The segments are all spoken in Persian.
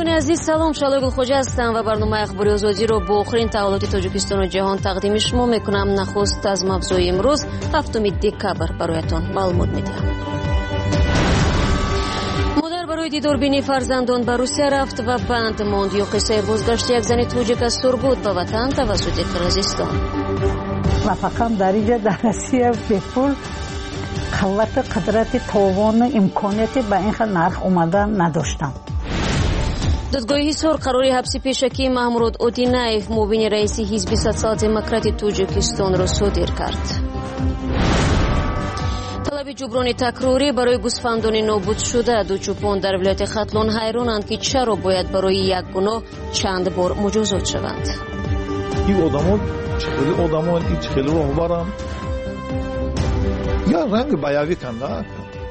شنوندگان عزیز سلام، شالای گلخوجه هستم و برنامه اخباری آزادی رو با آخرین تحولات تاجیکستان و جهان تقدیم شما میکنم. نخست از موضوع امروز 7 دکبر برایتان معلومات میدم. مادر برای دیداربینی فرزندان به روسیه رفت و بند ماند. یا قصه بازگشت یک زن توجیک از سرگود به وطن توسط قرقیزستان. نفقم در اینجا در روسیه به پول قوت قدرت توان امکانیتی به این خیلی نرخ اومدن نداشتم. دادگاه حصار قراری حبس پیشکی محمود اودینایف معاون رئیس حزب سوسیال دموکرات تاجیکستان را صادر کرد. طلب جبران تکراری برای گوسفندان نابود شده دو چوپان در ولایت ختلون حیرانند که چرا باید برای یک گناه چند بار مجازات شوند. این آدمان این خیلی راهبرم یا رنگ بیاوی کنده.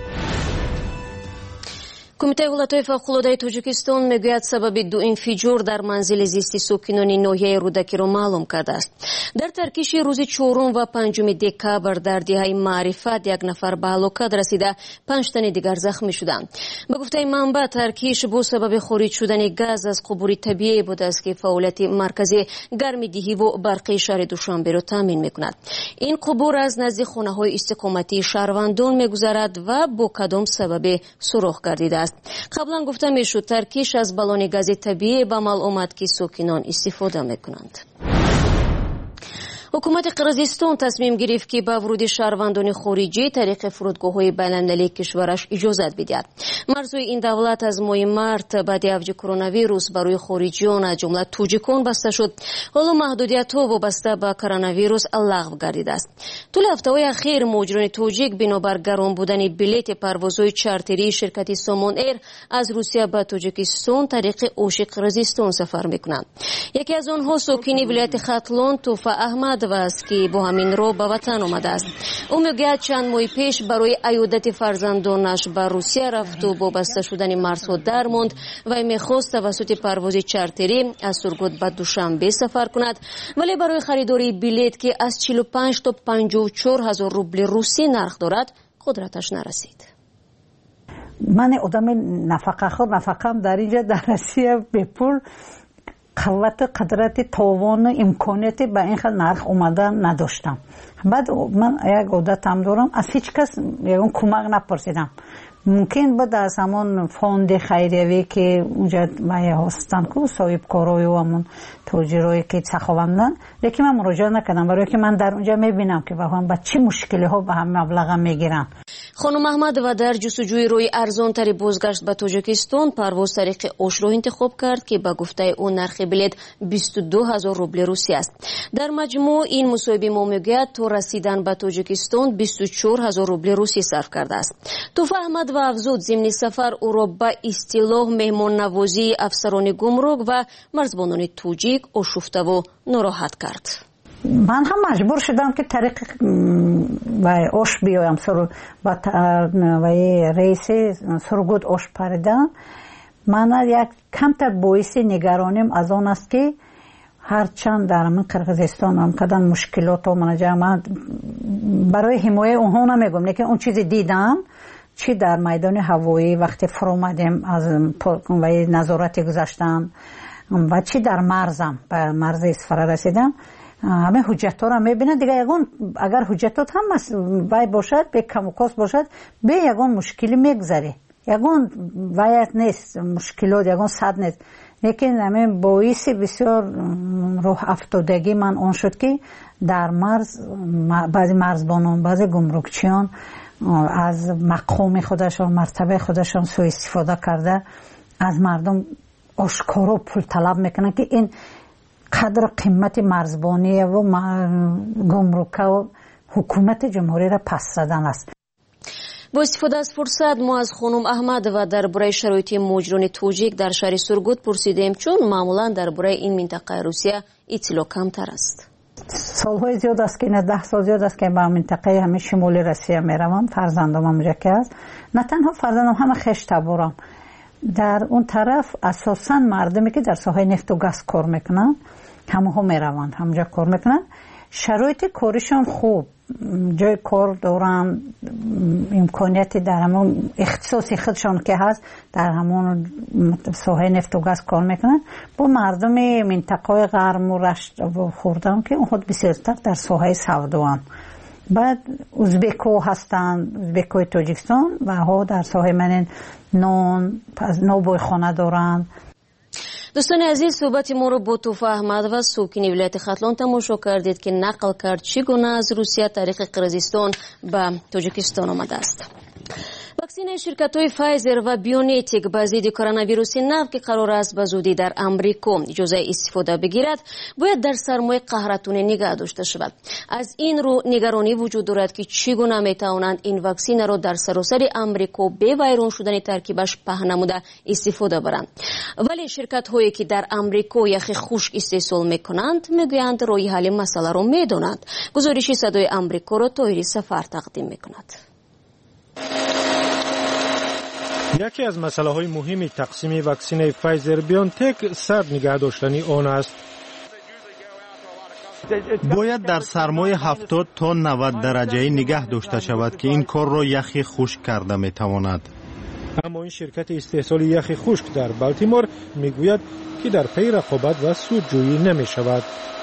کمیته ولایت‌های فوق‌العاده تاجیکستان میگوید سبب دو انفجار در منزل زیستی ساکنان ناحیه رودکی را معلوم کرده است. در ترکیش روز 4 و 5 دکبر در دهه معرفت یک نفر به هلاکت رسیده، 5 تن دیگر زخمی شدند. به گفته منبع ترکیش با سبب خارج شدن گاز از قبور طبیعی بوده است که فعالیت مرکزی گرم‌دهی و برقی شهر دوشنبه را تامین میکند. این قبور از نزد خانه‌های استقامتی شهروندان میگذرد و با کدام سبب سوراخ گردیده است. قبلا گفته میشد ترکیش از بالون گاز طبیعی به عمل آمد که ساکنان استفاده میکنند. حکومت قرقیزستان تصمیم گرفت که به ورود شهروندان خارجی طریق فرودگاه‌های بین‌المللی کشورش اجازت بدهد. مرزهای این دولت از ماه مارت بعد اوج کرونا ویروس برای خارجیان از جمله توجیکان بسته شد. حالا محدودیت‌ها وابسته به کرونا ویروس لغو گردیده است. طول هفته‌های اخیر مهاجران توجیک بنابر گران بودن بلیط پروازهای چارتری شرکت سامان ایر از روسیه به تاجیکستان طریق اوش قرقیزستان سفر می‌کنند. یکی از آنها ساکن ولایت ختلون توفا احمد و است که با همین رو به وطن آمده است. او میگوید چند ماه پیش برای عیادت فرزندانش به روسیه رفت و با بسته شدن مرزها درماند و میخواست توسط پرواز چارتری از سرگود به دوشنبه سفر کند، ولی برای خریداری بلیط که از 45 تا 54 هزار روبل روسی نرخ دارد قدرتش نرسید. من آدم نفقه خور، نفقم در اینجا در روسیه به پول قوت قدرت توان امکانیتی به این خیلی نرخ اومدن نداشتم. بعد من یک عادت هم دارم، از هیچ کس یکون کمک نپرسیدم. ممکن بود از همون فوند خیریوی که اونجا مایه هستن که صاحب کارای و همون تاجرایی که سخاوندن، لیکن من مراجعه نکردم برای که من در اونجا میبینم که با چه مشکلی ها به هم مبلغ میگیرن. خانم احمد و در جستجوی روی ارزان تری بازگشت به تاجیکستان پرواز طریق اوش را انتخاب کرد که به گفته او نرخ بلیط 22,000 روبل روسی است. در مجموع این مصاحبه ما میگوید تا رسیدن به تاجیکستان 24,000 روبل روسی صرف کرده است. توفا احمد و افزود ضمن سفر او را به اصطلاح مهمان نوازی افسران گمرک و مرزبانان توجیک آشفته و ناراحت کرد. من هم مجبور شدم که طریق و اوش بیایم و رئیس سرگود اوش پردن. من یک کمتر باعث نگرانیم از آن است که هرچند در من قرقیزستان هم کدام مشکلات و من برای حمایت اونها نمیگم، لیکن اون چیزی دیدم چی در میدان هوایی وقتی فرو آمدیم از نظارت گذاشتن و چی در مرزم به مرز اصفهان رسیدم، همه حجت‌ها را می‌بینن دیگه. یگان اگر حجتات هم وای باشد به کم و کاست باشد به یگان مشکلی میگذره، یگان وایت نیست مشکلات یگان صد نیست، لیکن همین باعث بسیار روح افتادگی من اون شد که در مرز بعضی مرزبانان بعضی گمرکچیان از مقام خودشان مرتبه خودشان سوء استفاده کرده از مردم آشکارا پول طلب میکنن که این قدر قیمت مرزبانی و گمرک و حکومت جمهوری را پس زدن است. با استفاده از فرصت ما از خانم احمد و درباره شرایط مهاجران توجیک در شهر سرگود پرسیدیم، چون معمولا درباره این منطقه روسیه اطلاع کمتر است. سالهای زیاد است که 10 سال زیاد است که به منطقه همه شمال روسیه میروم. فرزندم اونجا که است، نه تنها فرزندم همه خش تبارم. در اون طرف اساساً مردمی که در ساحه نفت و گاز کار میکنن همه ها میروند همونجا کار میکنن. شرایط کارشان خوب، جای کار دارن، امکانیتی در همون اختصاصی خودشان که هست در همون ساحه نفت و گاز کار میکنن. با مردم منطقه غرم و رشت و خوردان که خود بسیارتر در ساحه سودا هم. بعد ازبکو هستن، ازبکوی تاجیکستان و ها در ساحه منن نان از نوبوی خانه دارن. دوستان عزیز، صحبت ما رو با توفیق احمد و سوکینی ولایت ختلان تماشا کردید که نقل کرد چگونه از روسیه طریق قرقیزستان به تاجیکستان آمده است. واکسن شرکت‌های فایزر و بیونیتیک به ضد کرونا ویروس نو که قرار است به زودی در امریکا اجازه استفاده بگیرد، باید در سرمای قهرتونه نگه داشته شود. از این رو نگرانی وجود دارد که چگونه میتوانند این واکسن را در سراسر امریکا به ویران شدن ترکیبش پهن نموده استفاده برند. ولی شرکت‌هایی که در امریکا یخ خشک استحصال میکنند میگویند راه حل مسئله را میدانند. گزارش صدای امریکا را طاهری سفر تقدیم میکند. یکی از مسئله‌های مهم تقسیم واکسن فایزر بیونتک سرد نگه داشتن آن است. باید در سرمای 70 تا 90 درجه نگه داشته شود که این کار را یخی خشک کرده میتواند. اما این شرکت استحصال یخ خشک در بالتیمور میگوید که در پی رقابت و سودجویی نمی شود.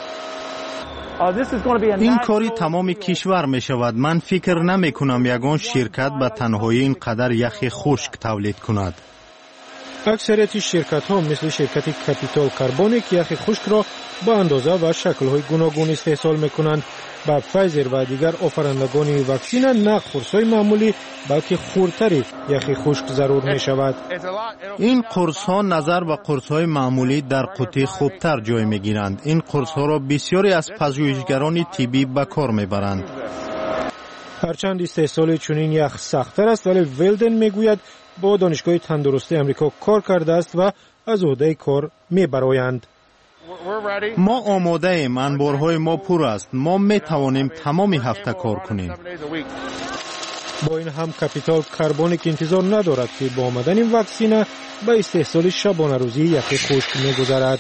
این کاری تمام کشور می شود. من فکر نمی کنم یگان شرکت به تنهایی این قدر یخ خشک تولید کند. اکثریت شرکت ها مثل شرکت کپیتال کربونیک یخ خشک را با اندازه و شکل های گوناگون استحصال می کنند. با فایزر و دیگر آفرندگان واکسن نه قرص‌های معمولی بلکه خردتری یخ خشک ضرور می شود. این قرص ها نظر به قرص های معمولی در قوطی خوبتر جای می گیرند. این قرص ها را بسیاری از پژوهشگران طبی به کار می برند. هرچند استحصال چنین یخ سخت‌تر است، ولی ولدن می گوید با دانشگاه تندرستی امریکا کار کرده است و از عهده کار می برآیند. ما آماده ایم، انبارهای ما پر است. ما می توانیم تمامی هفته کار کنیم. با این هم کپیتال کربونیک انتظار ندارد که با آمدن این واکسن به استحصال شبانه روزی یخ خشک می گذرد.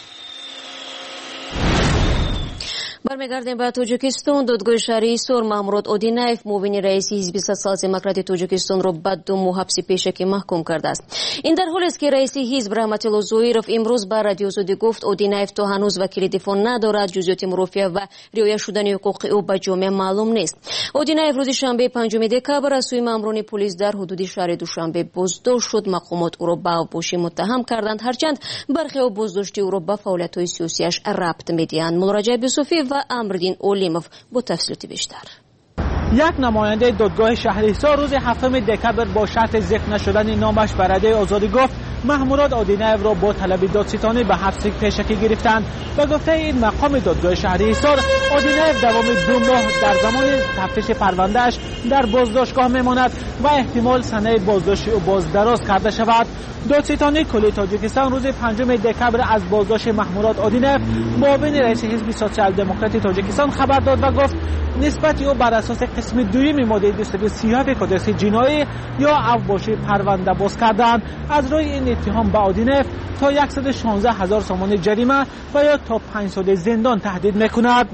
برمیگردیم به تاجیکستان. دادگاه شهری سور محمود اودینایف معاون رئیس حزب سوسیال دموکرات تاجیکستان را به 2 ماه حبس پیشکی محکوم کرده است. این در حالی است که رئیس حزب رحمت الله زویرов امروز به رادیو آزادی گفت اودینایف تا هنوز وکیل دفاع ندارد، جزئیات مرافعه و رعایت شدن حقوق او به جامعه معلوم نیست. اودینایف روز شنبه 5 دکبر از سوی ماموران پلیس در حدود شهر دوشنبه بازداشت شد. مقامات او را به اوباشی متهم کردند، هرچند برخی از بازداشتی او را به فعالیت‌های سیاسیش ربط می‌دهند. مراجعه یوسفی و امردین اولیموف با تفصیلات بیشتر. یک نماینده دادگاه شهریسار روز 7 دکبر با شرط ذکر نشدن نامش به رادیو آزادی گفت محمود اودینایف را با طلب دادستانی به حبس پیشکی گرفتند. به گفته این مقام دادگاه شهریسار، اودینایف دوام 2 ماه در زمان تفتیش پروندهش در بازداشتگاه میماند و احتمال سنه بازداشت او بازدراز کرده شود. دادستانی کل تاجیکستان روز 5 دکبر از بازداشت محمود اودینایف معاون رئیس حزب سوسیال دموکرات تاجیکستان خبر داد و گفت نسبت او بر اساس قسم 2 ماده 237 کدکس جنایی یا اوباشی پرونده باز کردند. از روی این اتهام به اودینایف تا 116,000 تومان جریمه و یا تا 5 سال زندان تهدید میکند.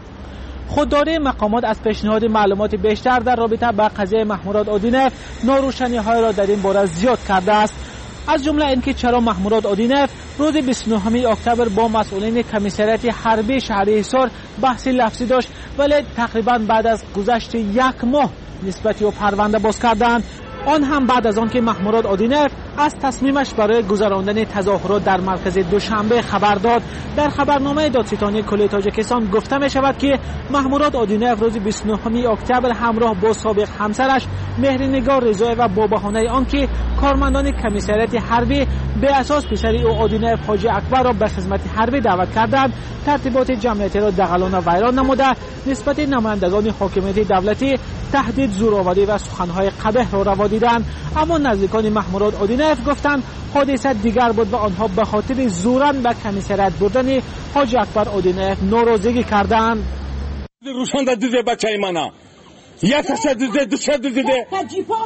خودداری مقامات از پیشنهاد معلومات بیشتر در رابطه با قضیه محمود اودینایف ناروشنی‌های را در این باره زیاد کرده است. از جمله اینکه چرا محمود اودینایف روز 29 اکتبر با مسئولین کمیسریات حربی شهریسار بحثی لفظی داشت، ولی تقریبا بعد از گذشت 1 ماه نسبت او پرونده باز کردند. آن هم بعد از آن که محمود اودینایف از تصمیمش برای گذراندن تظاهرات در مرکز دوشنبه خبر داد. در خبرنامه دادستانی کل تاجیکستان گفته می شود که محمود اودینایف روز 29 اکتبر همراه با سابق همسرش مهرنگار رضایی و با بهانه آنکه کارمندان کمیسریات حربی به اساس پسر او اودینایف حاجی اکبر را به خدمت حربی دعوت کردند، ترتیبات جمعیتی را دغلان و ویران نموده نسبت نمایندگان حاکمیت دولتی تهدید، زورآوری و سخنهای قبیح را روا دیدند. اما نزدیکان محمود اودینایف گفتند حادثه دیگر بود و آنها به خاطر زورن به کمیسریات بردن حاجی اکبر اودینایف ناراضگی کردند. روشان دیده بچه منو یک کس دیده دوست دیده جیپا آمدن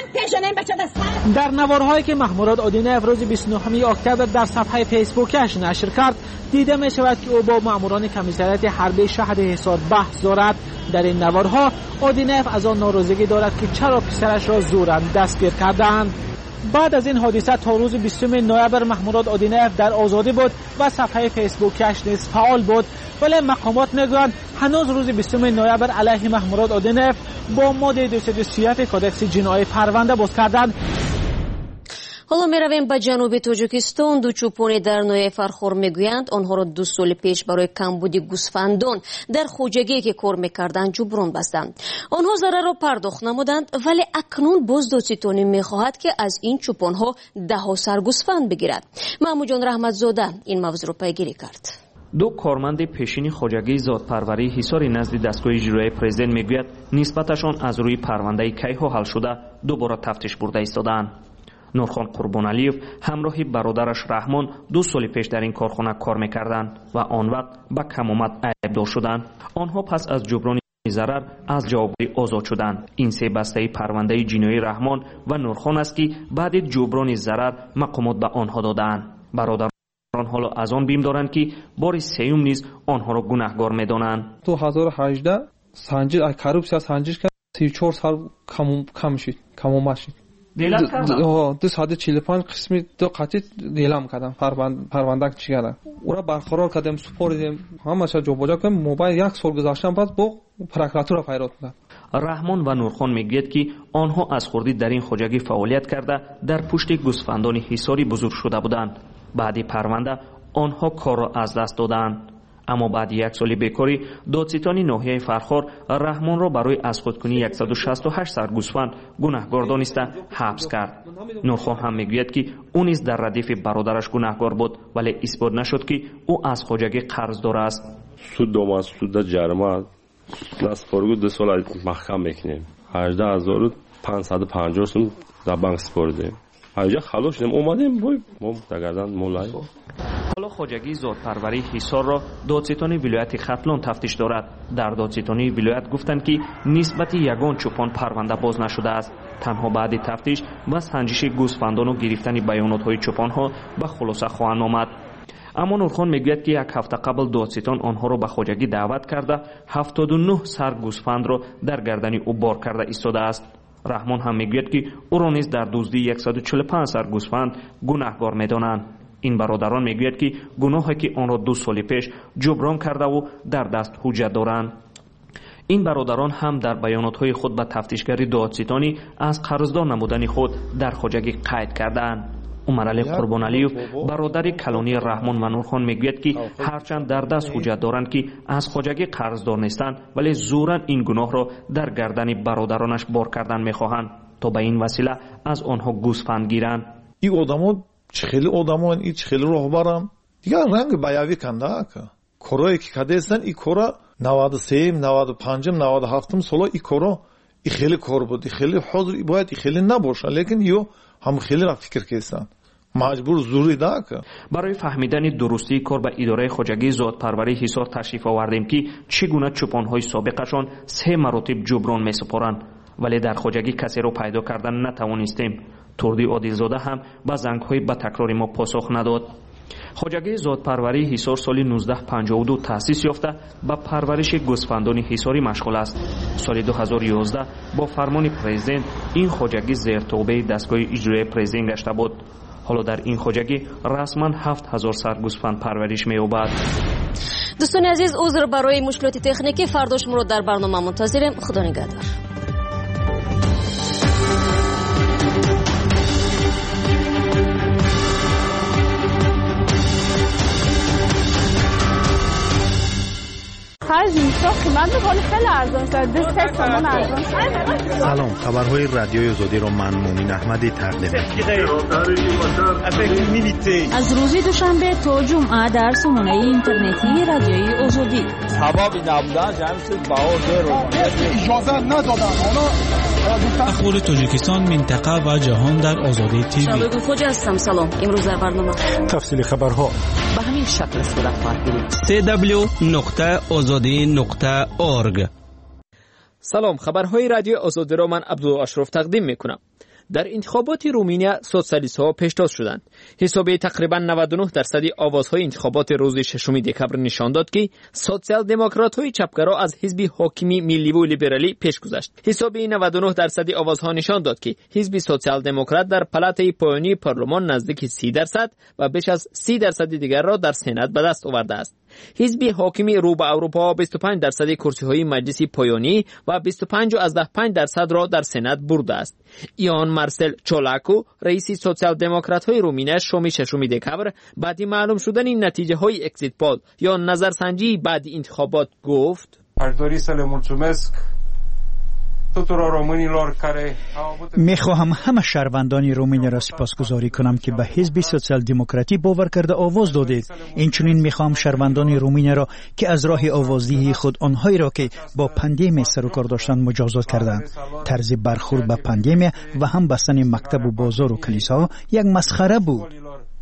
در نوارهایی که محموراد آدینایف روز 29 اکتبر در صفحه فیسبوکش نشر کرد دیده می شود که او با ماموران کمیسریات حربی شهر حصار بحث دارد. در این نوارها آدینایف از آن ناراضگی دارد که چرا پسرش را زوراً دستگیر کردند. بعد از این حادثه تا روز 20 نوامبر محموراد آدینایف در آزادی بود و صفحه فیسبوکش نیز فعال بود، ولی مقامات میگویند هنوز روز 20 نوامبر علیه محموراد آدینایف با ماده 237 کودکس جنایی پرونده باز کردند. حالا می رویم به جنوب تاجیکستان. دو چوپانی در نوع فرخور میگویند آنها را 2 سال پیش برای کمبود گوسفندان در خوجگی که کار میکردند جبران بستند. آنها ضرر را پرداخت نمودند، ولی اکنون باز دادستانی میخواهد که از این چوپانها 10 سر گوسفند بگیرد. محمود جان رحمت زاده این موضوع را پیگیری کرد. دو کارمند پیشین خوجگی زادپروری حصار نزد دستگاه اجرایی پرزیدنت میگوید نسبتشان از روی پرونده کیها حل شده دوباره تفتیش برده ایستادند. نورخان قربانعلیف همراه برادرش رحمان 2 سال پیش در این کارخانه کار میکردند و آن وقت به کمامت عیبدار شدند. آنها پس از جبران ضرر از جوابدهی آزاد شدند. این 3 بسته پرونده جنایی رحمان و نورخان است که بعد جبران ضرر مقامات به آنها دادند. برادران حالا از آن بیم دارند که بار سیوم نیز آنها را گناهکار میدانند. 2018 سنجش کارپسیا سنجش کرد 34 سال کمومت شد. 245 قسمی دو قطعی دیلم کردم پرونده چی کردم او را برقرار کردم سپردیم همش جابجا کردم. موبایل 1 سال گذاشتم بعد با پروکراتور پیدا کردم. رحمان و نورخان میگوید که آنها از خوردی در این خوجگی فعالیت کرده در پشت گوسفندان حصاری بزرگ شده بودند. بعد پرونده آنها کار را از دست دادند. اما بعد 1 سال بیکاری دادستانی ناحیه فرخار رحمان را برای از خودکنی 168 سر گوسفند گناهکار دانسته حبس کرد. نورخان هم میگوید که او نیز در ردیف برادرش گناهکار بود، ولی اثبات نشد که او از خوجگی قرضدار است. سود دوم سود جریمه نسپارگو 2 سال محکم میکنیم 18550 سوم در بانک سپردیم. اینجا خلاص شدیم اومدیم ما دگردن مولای. حالا خوجگی زادپروری حصار را دادستانی ولایت ختلان تفتیش دارد. در دادستانی ولایت گفتند که نسبت یگان چوپان پرونده باز نشده است. تنها بعد تفتیش و سنجش گوسفندان و گرفتن بیانات‌های چوپان‌ها به خلاصه خواهند آمد. اما نورخان میگوید که 1 هفته قبل دادستان آنها را به خوجگی دعوت کرده 79 سر گوسفند را در گردن او بار کرده ایستاده است. رحمان هم میگوید که او را نیز در دزدی 145 سر گوسفند گناهکار میدانند. این برادران میگوید که گناهی که آن را 2 سال پیش جبران کرده و در دست حجت دارند. این برادران هم در بیانات‌های خود به تفتیشگر دادستانی از قرضدار نمودن خود در خوجگی قید کردند. عمرعلی قربانعلیف برادر کلانی رحمان و نورخان میگوید که هرچند در دست حجت دارند که از خوجگی قرضدار نیستند، ولی زوراً این گناه را در گردن برادرانش بار کردن میخواهند تا به این وسیله از آنها گوسفند گیرند. این آدما خیلی آدمان این خیلی راهبرم دیگه رنگ بیاوی کنده که کارایی که کرده هستن این کارا 93 95 97 سال این کارا این خیلی کار بود، خیلی حاضر باید خیلی نباشه، لیکن یو هم خیلی را فکر کردن مجبور زوری ده که برای فهمیدن درستی کار به اداره خوجگی زادپروری حصار تشریف آوردیم که چگونه چوپان‌های سابقشان 3 مراتب جبران می‌سپارند، ولی در خوجگی کسی را پیدا کردن نتوانستیم. توردی عادلزاده هم با زنگ‌های به تکرار ما پاسخ نداد. خوجگی زادپروری حصار سال 1952 تأسیس یافته به پرورش گوسفندان حصاری مشغول است. سال 2011 با فرمان پرزیدنت این خوجگی زیر توبه دستگاه اجرایی پرزیدنت گشته بود. حالا در این خوجگی رسما 7000 سر گوسفند پرورش می‌یابد. دوستان عزیز عذر برای مشکلات تکنیکی، فردا شما را در برنامه منتظریم. خدا نگهدار. سلام، خبرهای رادیوی آزادی را من مومن احمدی تقدیم می‌کنم. از روز دوشنبه تا جمعه در سامانه اینترنتی رادیوی آزادی. سبب نبودن جمعیت باور رو اجازه ندادن. اخبار تاجیکستان، منطقه و جهان در آزادی تیوی. شباب خوش هستم. سلام. امروز در برنامه تفصیل خبرها به همین شکل صورت خواهد گرفت. www.azadi.org. سلام، خبرهای رادیو آزادی را من عبدالله اشرف تقدیم میکنم. در انتخابات رومانیا سوسیالیست‌ها پیشتاز شدند. حساب تقریبا 99% آوازهای انتخابات روز 6 دکبر نشان داد که سوسیال دموکرات‌های چپگرا از حزب حاکمی ملی و لیبرالی پیش گذشت. حساب 99% آوازها نشان داد که حزب سوسیال دموکرات در پلات پایانی پارلمان نزدیک 30% و بیش از 30% دیگر را در سنا به دست آورده است. حزب حاکمی رو به اروپا 25% کرسی‌های مجلس پایانی و 25.5% را در سنا برده است. ایان مارسل چولاکو رئیس سوسیال دموکرات‌های رومانیا شام 6 دکبر بعد معلوم شدن این نتیجه‌های اکزیت پول یا نظرسنجی بعد انتخابات گفت: میخواهم همه شهروندان رومانیا را سپاسگزاری کنم که به حزب سوسیال دموکراتی باور کرده آواز دادید. اینچنین میخواهم شهروندان رومانیا را که از راه آوازدهی خود آنهایی را که با پاندمی سر و کار داشتند مجازات کردند. طرز برخورد به پاندمی و هم بستن مکتب و بازار و کلیسا یک مسخره بود.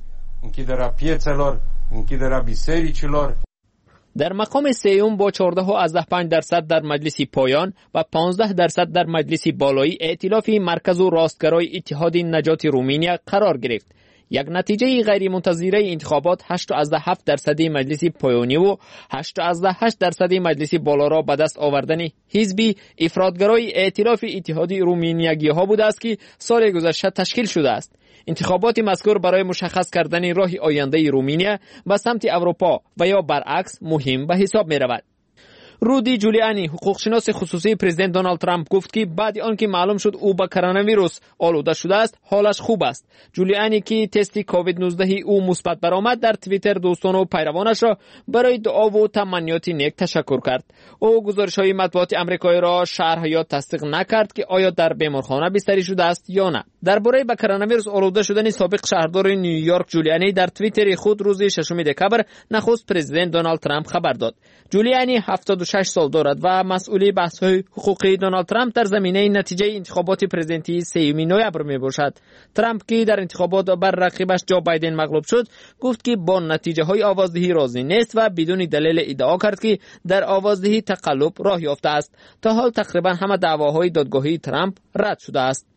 در مقام سوم با 14.5% در مجلس پایان و 15% در مجلس بالایی ائتلاف مرکز و راستگرای اتحاد نجات رومانیا قرار گرفت. یک نتیجه غیر منتظره انتخابات 8.7% مجلس پایانی و 8.8% مجلس بالا را به دست آوردن حزب افراطگرای ائتلاف اتحاد رومانیایی‌ها بوده است که سال گذشته تشکیل شده است. انتخابات مذکور برای مشخص کردن راه آینده رومانیا به سمت اروپا و یا برعکس مهم به حساب می رود. رودی جولیانی حقوقشناس خصوصی پرزیدنت دونالد ترامپ گفت که بعد آنکه معلوم شد او با کرونا ویروس آلوده شده است حالش خوب است. جولیانی که تست کووید 19 او مثبت برآمد در توییتر دوستان و پیروانش را برای دعا و تمنیات نیک تشکر کرد. او گزارش‌های مطبوعات آمریکایی را شرح یا تصدیق نکرد که آیا در بیمارخانه بستری شده است یا نه. درباره با کرونا ویروس آلوده شدن سابق شهردار نیویورک جولیانی در توییتر خود روز 6 دکبر نخست پرزیدنت دونالد ترامپ خبر داد. جولیانی 76 سال دارد و مسئول بحث‌های حقوقی دونالد ترامپ در زمینه نتیجه انتخابات پرزیدنتی 3 نوامبر میباشد. ترامپ که در انتخابات بر رقیبش جو بایدن مغلوب شد گفت که با نتیجه‌های آوازدهی راضی نیست و بدون دلیل ادعا کرد که در آوازدهی تقلب راه یافته است. تا حال تقریبا همه دعواهای دادگاهی ترامپ رد شده است.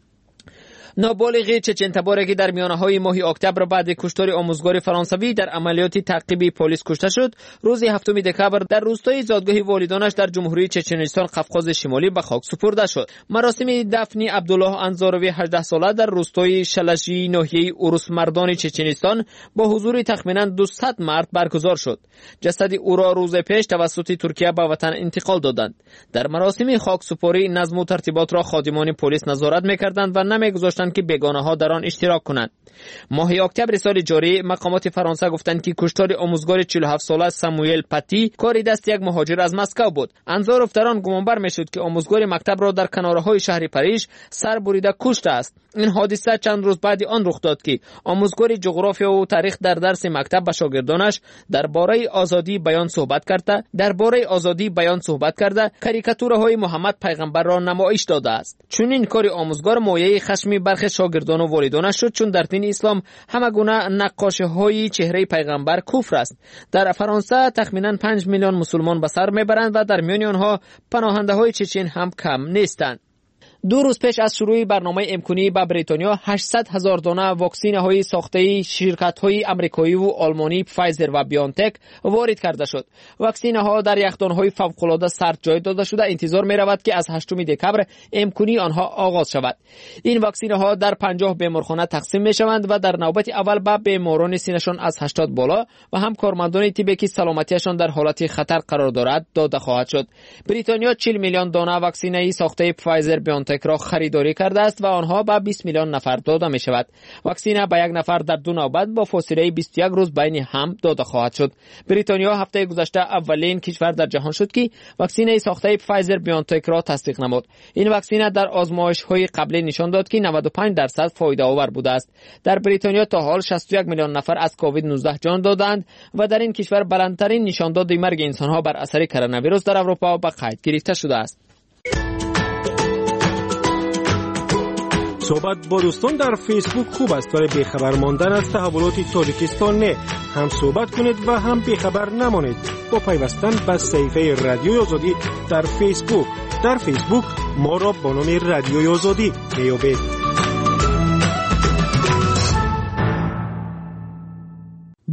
نابالغ چچن تباری که در میانه‌های ماه اکتبر بعد کشتار آموزگار فرانسوی در عملیات تعقیبی پلیس کشته شد، روز 7 دکبر در روستای زادگاه والدانش در جمهوری چچنستان قفقاز شمالی به خاک سپرده شد. مراسم دفن عبدالله انزاروی 18 ساله در روستای شلجی ناحیه اورس مردان چچنستان با حضور تخمیناً 200 مرد برگزار شد. جسد او را روز پیش توسط ترکیه به وطن انتقال دادند. در مراسم خاک سپاری نظم و ترتیبات را خادمان پلیس نظارت می‌کردند و نمی‌گذاشتند که بیگانه ها در آن اشتراک کنند. ماه اکتبر سال جاری مقامات فرانسه گفتند که کشتار آموزگار 47 ساله ساموئل پاتی کاری دست یک مهاجر از مسکو بود. انظاروف در آن گمانبر میشد که آموزگار مکتب را در کنارهای شهر پاریس سر بریده کشته است. این حادثه چند روز بعد آن رخ داد که آموزگار جغرافیا و تاریخ در درس مکتب به شاگردانش درباره آزادی بیان صحبت کرده کاریکاتورهای محمد پیغمبر را نمایش داده است. چون این کار آموزگار مایه خشم برخی شاگردان و والدانش شد، چون در دین اسلام همه گونه نقاشی‌های چهره پیغمبر کفر است. در فرانسه تخمیناً 5 میلیون مسلمان به سر میبرند و در میان آنها پناهنده‌های چچن هم کم نیستند. 2 روز پیش از شروع برنامه امکانی به بریتانیا 800,000 دانه واکسین‌های ساخته شرکت‌های آمریکایی و آلمانی فایزر و بیانتک وارد کرده شد. واکسین‌ها در یخدان‌های فوق‌العاده سرد جای داده شده. انتظار می‌رود که از 8 دکبر امکانی آنها آغاز شود. این واکسین‌ها در 50 بیمارخانه تقسیم می‌شوند و در نوبت اول به بیماران سینه‌شان از 80 بالا و هم کارمندان طبی که سلامتیشان در حالت خطر قرار دارد داده خواهد شد. بریتانیا 40 میلیون دانه واکسینه ساخته فایزر بیانتک را خریداری کرده است و آنها به 20 میلیون نفر داده می شود. واکسینه به یک نفر در 2 نوبت با فاصله 21 روز بین هم داده خواهد شد. بریتانیا هفته گذشته اولین کشور در جهان شد که واکسینه ساخته فایزر بیانتک را تصدیق نمود. این واکسینه در آزمایش‌های قبلی نشان داد که 95% فایده آور بوده است. در بریتانیا تا حال 61 میلیون نفر از کووید 19 جان دادند و در این کشور بلندترین نشانداد مرگ انسان‌ها بر اثر کرونا ویروس در اروپا به قید گرفته شده است. صحبت با دوستان در فیسبوک خوب است، ولی بیخبر ماندن از تحولات تاجیکستان نه. هم صحبت کنید و هم بیخبر نمانید با پیوستن به صفحه رادیوی آزادی در فیسبوک. در فیسبوک ما را با نام رادیوی آزادی میابید.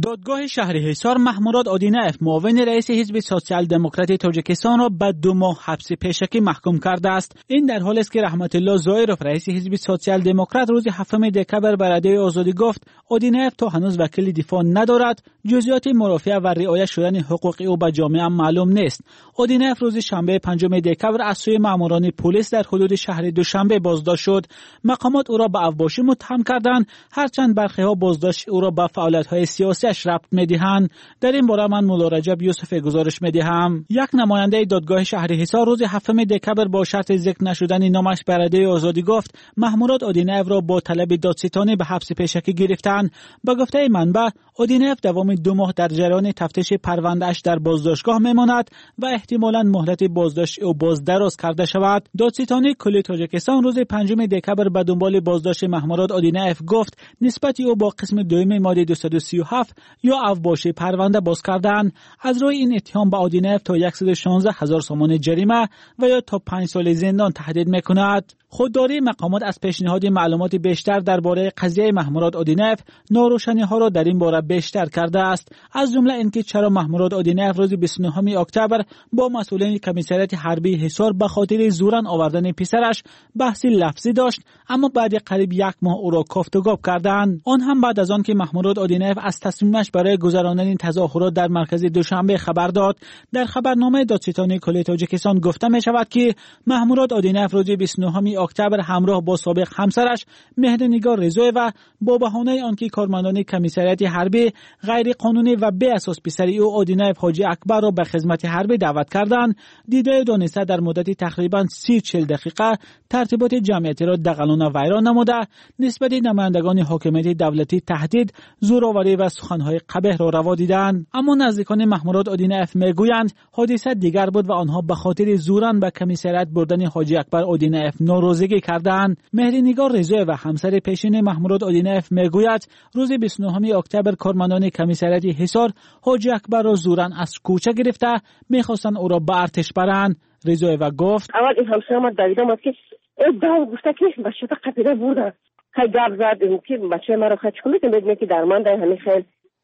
دادگاه شهر حصار محموراد آدینایف معاون رئیس حزب سوسیال دموکراتی تاجیکستان را به 2 ماه حبس پیشکی محکوم کرده است. این در حالی است که رحمت الله ظاهرов رئیس حزب سوسیال دموکرات روز 7 دکبر به رادیوی آزادی گفت آدینایف تا هنوز وکیل دفاع ندارد، جزئیات مرافعه و رعایت شدن حقوق او به جامعه معلوم نیست. آدینایف روز شنبه 5 دکبر از سوی ماموران پلیس در حدود شهر دوشنبه بازداشت شد. مقامات او را به اوباشی متهم کردند، هرچند برخی‌ها بازداشت او را به فعالیت‌های سیاسیش ربط می‌دهند. در این باره من مولا رجب یوسف گزارش می‌دهم. یک نماینده دادگاه شهر حصار روز 7 دکبر با شرط ذکر نشدن نامش به رادیوی آزادی گفت محموراد آدینایف را با طلب دادستانی به حبس پیشکی گرفتند. به گفته منبع آدینایف دوام 2 ماه در جریان تفتیش پرونده‌اش در بازداشتگاه میماند و احتمالاً مهلت بازداشت او باز دراز کرده شود. دادستانی کلی تاجیکستان روز 5 دکبر به دنبال بازداشت محموراد آدینایف گفت نسبت او با قسم دوم ماده 237 یا اوباشی پرونده باز کردند. از روی این اتهام به آدینایف تا 116,000 سومان جریمه و یا تا 5 سال زندان تهدید میکند. خودداری مقامات از پیشنهاد معلومات بیشتر درباره قضیه محموراد آدینایف ناروشنی‌ها را در این باره بیشتر کرده است، از جمله اینکه چرا محموراد آدینایف روز 29 اکتبر با مسئولین کمیسریات حربی حصار به خاطر زورن آوردن پسرش بحثی لفظی داشت، اما بعد قریب 1 ماه او را کافت و گاب کردند. آن هم بعد از آن که محموراد آدینایف از تصمیمش برای گذراندن تظاهرات در مرکز دوشنبه خبر داد. در خبرنامه دادستانی کل تاجیکستان گفته می شود که محموراد آدینایف روز 29 اکتبر همراه با سابق همسرش مهرنگار رضایeva با بهانه آنکه کارمندان کمیسریات حربی غیر قانونی و بی اساس پسری او آدینایف حاجی اکبر را به خدمت حربی دعوت کردند، دیده دانسته در مدت تقریبا 30-40 دقیقه ترتیبات جمعیتی را دغلانه ویران نموده، نسبت نمایندگان حاکمیت دولتی تهدید، زورآوری و سخنهای قبیح را روا دیدند. اما نزدیکان محموراد آدینایف میگویند حادثه دیگر بود و آنها به خاطر زورن به کمیسریات بردن حاجی اکبر آدینایف ناراضگی کردند. مهرنگار رضایeva همسر پیشین محموراد آدینایف میگوید روز 29 اکتبر کارمندان کمیسریات حصار حاجی اکبر را زورن از کوچه گرفته میخواستند او را به ارتش برند. رضایeva گفت اول این همسر ما دویده بود که داو گفته که بچه تا قطیده بوده خیلی گاب زد که بچه ما رو خیلی کنید میدونه که درمان ده همه خیلی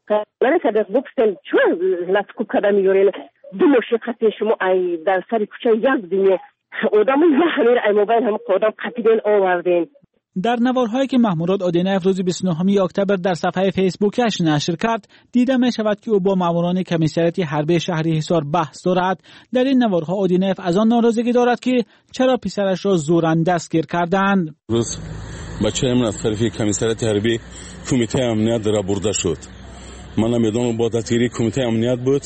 من که در بکستن چون لطکوب کده میگورین 2 ماه قطعه شما ای در سر کوچه یک دنیا آدم یه ای موبایل هم قدام قطیدین آوردین. در نوارهایی که محموراد آدینایف روز 29 اکتبر در صفحه فیسبوکش نشر کرد دیده می شود که او با ماموران کمیسریات حربی شهر حصار بحث دارد. در این نوارها آدینایف از آن ناراضگی دارد که چرا پسرش را زورن دستگیر کردند. روز بچه من از طرف کمیسریات حربی کمیته امنیت را برده شد. من نمیدونم با تطهیری کمیته امنیت بود.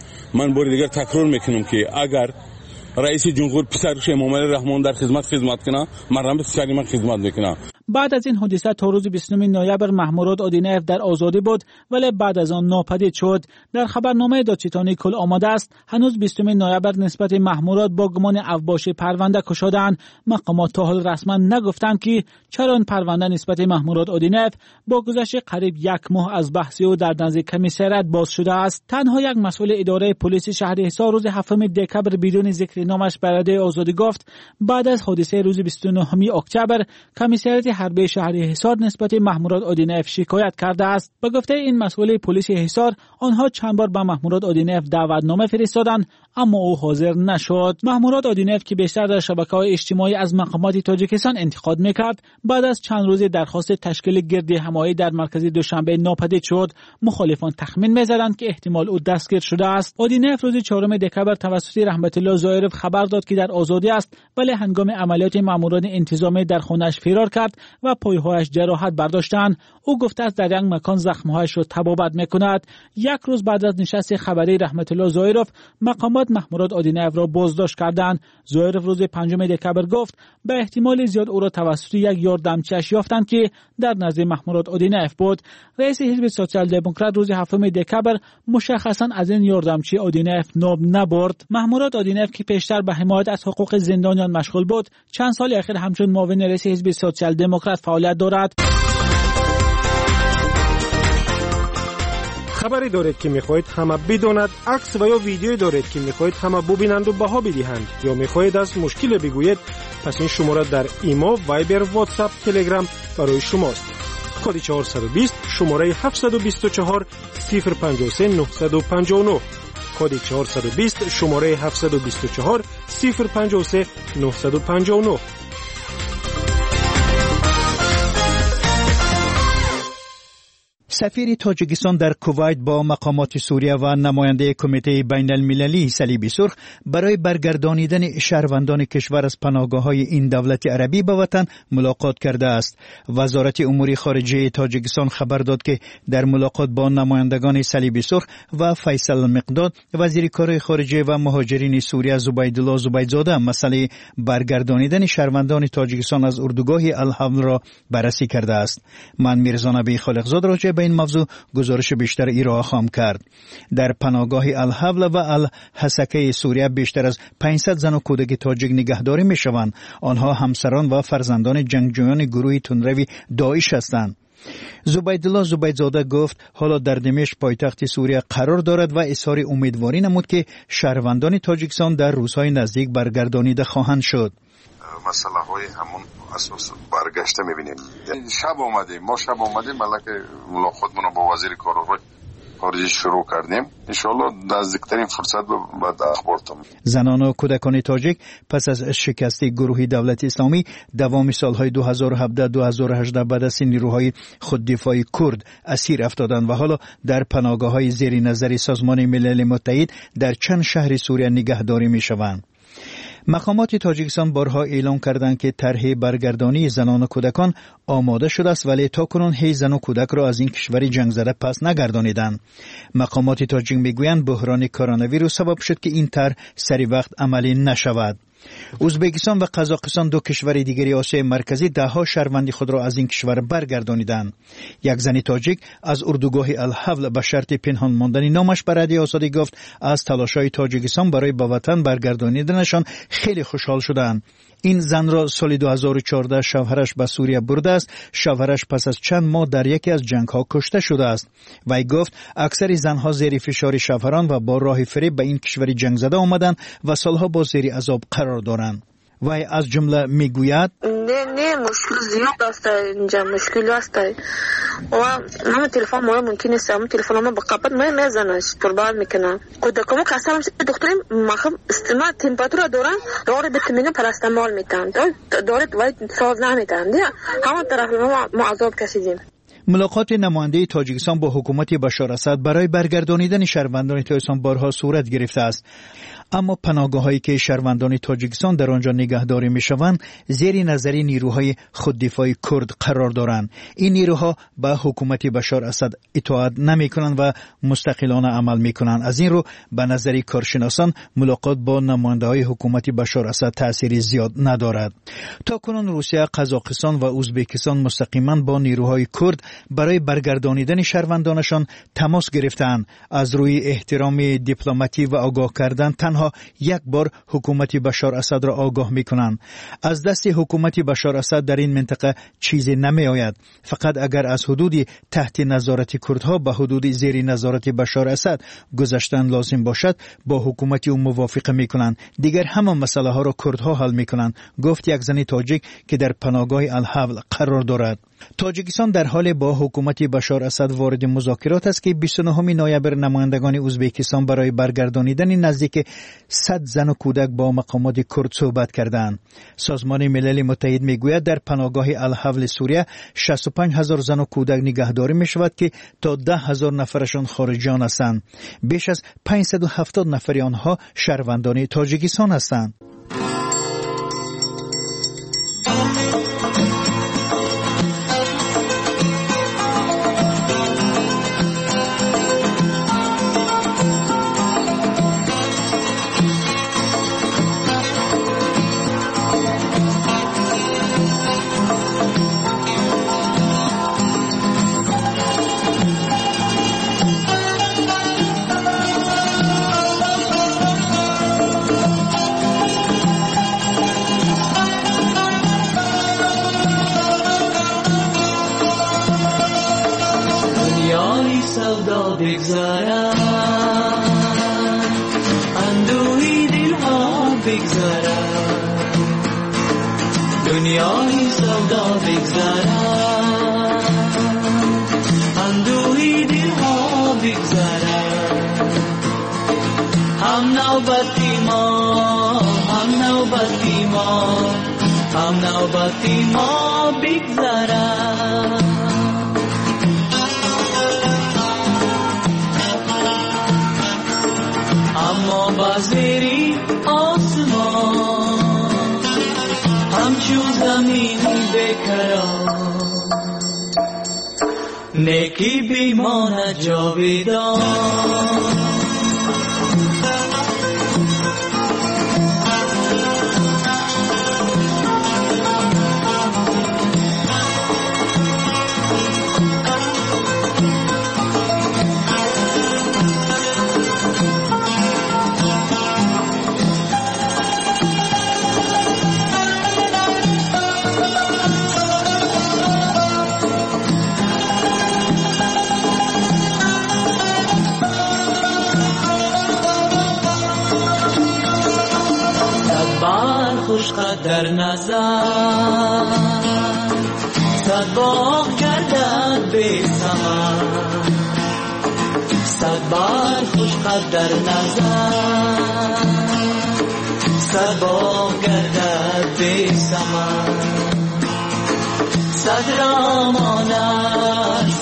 من بار دیگر تکرار میکنم که اگر رئیس جمهور پسرش امام علی رحمان در خدمت کنه من پسری من خدمت میکنم. بعد از این حادثه تا روز 29 نوامبر محموراد آدینایف در آزادی بود ولی بعد از آن ناپدید شد. در خبرنامه دادستانی کل آماده است هنوز 20 نوامبر نسبت محموراد با گمان اوباشی پرونده گشودند. مقامات تا حال رسما نگفتند که چرا این پرونده نسبت محموراد آدینایف با گذشت قریب 1 ماه از بحث او در نزد کمیسریات باز شده است. تنها یک مسئول اداره پلیس شهر حصار روز 7 دکبر بدون ذکر نامش به رادیوی آزادی گفت بعد از حادثه روز 29 اکتبر کمیسریات حربی شهر حصار نسبت محموراد آدینایف شکایت کرده است. به گفته این مسئول پلیس حصار آنها چند بار به محموراد آدینایف دعوتنامه فرستادند اما او حاضر نشد. محموراد آدینایف که بیشتر در شبکه‌های اجتماعی از مقامات تاجیکستان انتقاد میکرد بعد از چند روز درخواست تشکیل گردی همایی در مرکز دوشنبه ناپدید شد. مخالفان تخمین می‌زدند که احتمال او دستگیر شده است. آدینایف روز 4 دکبر توسط رحمت الله ظاهرov خبر داد که در آزادی است ولی هنگام عملیات ماموران انتظامی در خانه‌اش فرار کرد و پایهایش جراحت برداشتند. او گفته است در یک مکان زخم‌هایش را تبابت می‌کند. 1 روز بعد از نشست خبری رحمت الله ظاهرov مقامات محموراد آدینایف را بازداشت کردند. ظاهرov روز 5 دکبر گفت به احتمال زیاد او را توسط یک یاردمچیش یافتند که در نزد محموراد آدینایف بود. رئیس حزب سوسیال دموکرات روز 7 دکبر مشخصا از این یاردمچی آدینایف نام نبرد. محموراد آدینایف که پیشتر به حمایت از حقوق زندانیان مشغول بود چند سال اخیر همچون معاون رئیس حزب سوسیال دموکرات فعالیت دارد. خبری دارید که میخواهید همه بداند، عکس و یا ویدیویی دارید که میخواهید همه ببینند و بها بدهند یا میخواهید از مشکل بگویید، پس این شماره در ایمو، وایبر، واتساپ، تلگرام برای شماست. کد 420 شماره 724 053 959 کد 420 شماره 724 053 959. سفیر تاجیکستان در کویت با مقامات سوریه و نماینده کمیته بین المللی صلیب سرخ برای برگردانیدن شهروندان کشور از پناهگاه‌های این دولت عربی به وطن ملاقات کرده است. وزارت امور خارجه تاجیکستان خبر داد که در ملاقات با نمایندگان صلیب سرخ و فیصل مقداد وزیر کار خارجه و مهاجرین سوریه زبیدالله زبیدزاده مسئله برگردانیدن شهروندان تاجیکستان از اردوگاه الحول را بررسی کرده است. من میرزا نبی خالقزاد راجع به این موضوع گزارش بیشتر ایرا خواهم کرد. در پناهگاه الحول و الحسکه سوریه بیشتر از 500 زن و کودک تاجیک نگهداری می شوند. آنها همسران و فرزندان جنگجویان گروه تندروی داعش هستند. زبیدالله زبیدزاده گفت حالا در دمشق پایتخت سوریه قرار دارد و اظهار امیدواری نمود که شهروندان تاجیکستان در روزهای نزدیک برگردانیده خواهند شد. مسئله های همون اساس برگشته میبینیم. ما شب آمدیم ملک ملاقاتمون با وزیر کار خارجه شروع کردیم. انشالله نزدیکترین فرصت بعد اخبارتم. زنان و کودکان تاجیک پس از شکست گروه دولت اسلامی دوام سالهای 2017-2018 بعد از نیروهای خوددفاعی کرد اسیر افتادند و حالا در پناهگاه‌های زیر نظر سازمان ملل متحد در چند شهر سوریه نگهداری میشوند. مقامات تاجیکستان بارها اعلام کردند که طرح برگردانی زنان و کودکان آماده شده است ولی تاکنون هیچ زن و کودک را از این کشور جنگ زده پس نگردانیدند. مقامات تاجیک میگویند بحران کرونا ویروس سبب شد که این طرح سری وقت عملی نشود. ازبکستان و قزاقستان دو کشور دیگری آسیای مرکزی دهها شهروند خود را از این کشور برگردانیدند. یک زن تاجیک از اردوگاه الحول به شرط پنهان ماندن نامش به رادیو آزادی گفت از تلاش‌های تاجیکستان برای به وطن برگردانیدنشان خیلی خوشحال شدند. این زن را سال 2014 شوهرش به سوریه برده است. شوهرش پس از چند ماه در یکی از جنگ‌ها کشته شده است. وی گفت اکثر زنها زیر فشار شوهران و با راه فریب به این کشور جنگ زده آمدند و سالها با زیر عذاب قرار دارند. وی از جمله میگوید نه مشکل زیاد است اینجا مشکل است و من تلفن ما ممکن است من تلفن ما بقبض ما میزنه پربال میکنه کودکم کسرم دکترم ما استماع تمپراتور دارن داره ویتامین پاراستامول میتن داره وای ساز نمیتن همون طرف ما عذاب کشیدیم. ملاقات نماینده تاجیکستان با حکومت بشار اسد برای برگردانیدن شهروندان تاجیکستان بارها صورت گرفته است. اما پناهگاه‌هایی که شهروندان تاجیکستان در آنجا نگهداری می‌شوند زیر نظر نیروهای خوددفاعی کرد قرار دارند. این نیروها به حکومت بشار اسد اطاعت نمی‌کنند و مستقلانه عمل می‌کنند. از این رو به نظر کارشناسان ملاقات با نماینده‌های حکومت بشار اسد تأثیری زیاد ندارد. تاکنون روسیه، قزاقستان و ازبکستان مستقیما با نیروهای کرد برای برگردانیدن شهروندانشان تماس گرفتند. از روی احترام دیپلماتی و آگاه کردن تنها یک بار حکومت بشار اسد را آگاه می‌کنند. از دست حکومت بشار اسد در این منطقه چیزی نمی آید. فقط اگر از حدود تحت نظارت کردها به حدود زیر نظارت بشار اسد گذشتن لازم باشد با حکومت او موافقه می‌کنند. دیگر همه مسئله ها را کردها حل می‌کنند، گفت یک زن تاجیک که در پناهگاه الحول قرار دارد. تاجیکستان در حال با حکومت بشار اسد وارد مذاکرات است که 29 نوامبر نمایندگان ازبکستان برای برگردانیدن نزدیک 100 زن و کودک با مقامات کرد صحبت کردند. سازمان ملل متحد میگوید در پناهگاه الحول سوریه 65,000 زن و کودک نگهداری می شود که تا 10,000 نفرشان خارجیان هستند. بیش از 570 نفر آنها شهروندان تاجیکستان هستند. دنیای سودا بگذرد نوبتی ما بگذرد اما بازیری آسمان همچون زمینی بکرد نیکی بیماند جاویدان در نظر صد باغ گردد بی ثمر صد بار خوش قد در نظر صد باغ گردد بی ثمر صد را ماند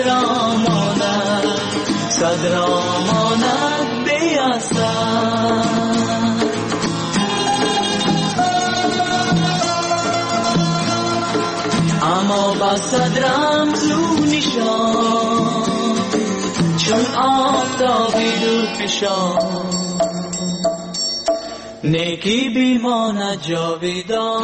بی اثر اما با صد رمزو نشان چون آفتابی دور فشان نیکی بیماند جاویدان.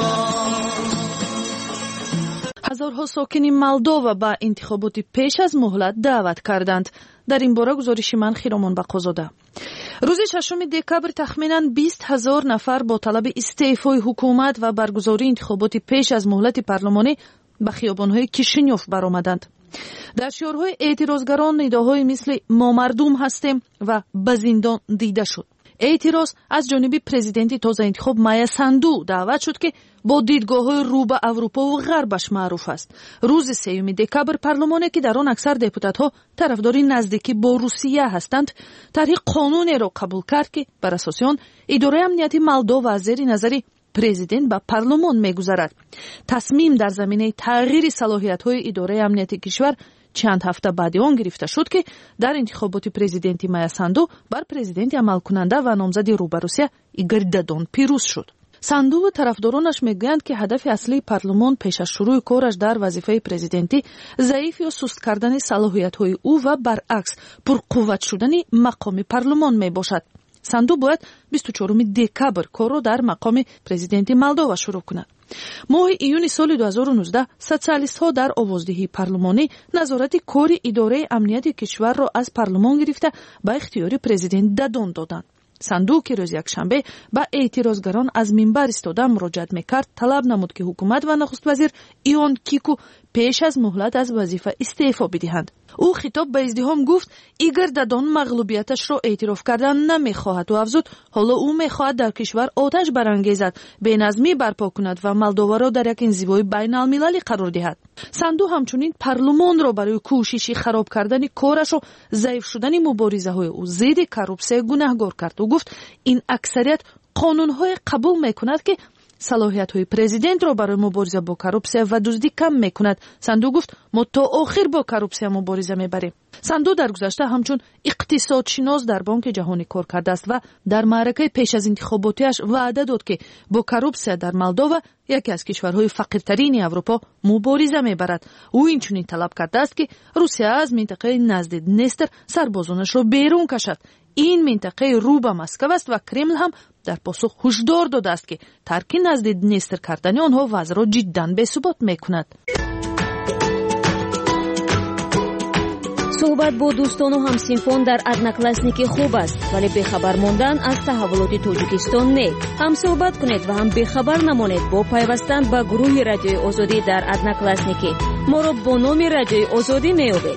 ҳазорҳо сокини молдова ба интихоботи пеш аз муҳлат даъват карданд. дар ин бора гузориши ман Хиромон Бақозода. рӯзи 6 декабр тахминан 20,000 нафар бо талаби истеъфои ҳукумат ва баргузории интихоботи пеш аз муҳлати парлумонӣ ба хиёбонҳои Кишинёв баромаданд. дар шиорҳои эътирозгарон нидоҳои мисли «мо мардум ҳастем» ва «ба зиндон дида шуд». эътироз аз ҷониби президенти тозаинтихоб Майя Санду даъват шуд ки бо дидгоҳҳои рӯ ба аврупову ғарбаш маъруф аст. рӯзи 3 декабр парлумоне ки дар он аксар депутатҳо тарафдори наздикӣ бо Русия ҳастанд, тарҳи қонунеро қабул кард ки бар асоси он идораи амнияти Молдова аз зери назари президент ба парлумон мегузарад. тасмим дар заминаи тағйири салоҳиятҳои идораи амнияти кишвар чанд ҳафта баъди он гирифта шуд ки дар интихоботи президенти Майя Санду бар президенти амалкунанда ва номзади рӯ ба Русия Игор Дадон пирӯз шуд. Санду ва тарафдоронаш мегӯянд ки ҳадафи аслии парлумон пеш аз шурӯъи кораш дар вазифаи президентӣ заиф ё суст кардани салоҳиятҳои ӯ ва баръакс пурқувват шудани мақоми парлумон мебошад. Санду бояд 24 декабр корро дар мақоми президенти Молдова шурӯъ кунад. моҳи июни соли 2019 социалистҳо дар овоздиҳии парлумонӣ назорати кори идораи амнияти кишварро аз парлумон гирифта ба ихтиёри президент Дадон доданд. Санду ки рӯзи якшанбе ба эътирозгарон аз минбар истода муроҷиат мекард, талаб намуд ки ҳукумат ва нахуствазир Ион Кику пеш аз муҳлат аз вазифа истеъфо бидиҳанд. ӯ хитоб ба издиҳом гуфт Игор Дадон мағлубияташро эътироф кардан намехоҳад ва афзуд ҳоло ӯ мехоҳад дар кишвар оташ барангезад, беназмӣ барпо кунад ва Молдоваро дар як инзивои байналмилалӣ қарор диҳад. Санду ҳамчунин парлумонро барои кӯшиши хароб кардани корашо заиф шудани муборизаҳои ӯ зидди коррупсия гунаҳгор кард. ӯ гуфт ин аксарият қонунҳое қабул мекунад ки салоҳиятҳои президентро барои мубориза бо коррупсия ва дуздӣ кам мекунад. Санду гуфт мо то охир бо коррупсия мубориза мебарем. Санду дар гузашта ҳамчун иқтисодшинос дар Бонки ҷаҳонӣ кор кардааст ва дар маъракаи пеш аз интихоботиаш ваъда дод ки бо коррупсия дар Молдова, яке аз кишварҳои фақиртарини Аврупо, мубориза мебарад. ӯ инчунин талаб кардааст ки Русия аз минтақаи назди Днестр сарбозонашро берун кашад. ин минтақаи рӯ ба Москав аст ва Кремл ҳам дар посух ҳушдор додааст ки тарки назди Днестр кардани онҳо вазъро ҷиддан бесубот мекунад. суҳбат бо дӯстону ҳамсинфон дар одноклассники хуб аст, вале бехабар мондан аз таҳаввулоти Тоҷикистон не. ҳам суҳбат кунед ва ҳам бехабар намонед бо пайвастан ба гурӯҳи Радиои Озодӣ дар одноклассники. моро бо номи Радиои Озодӣ меёбед.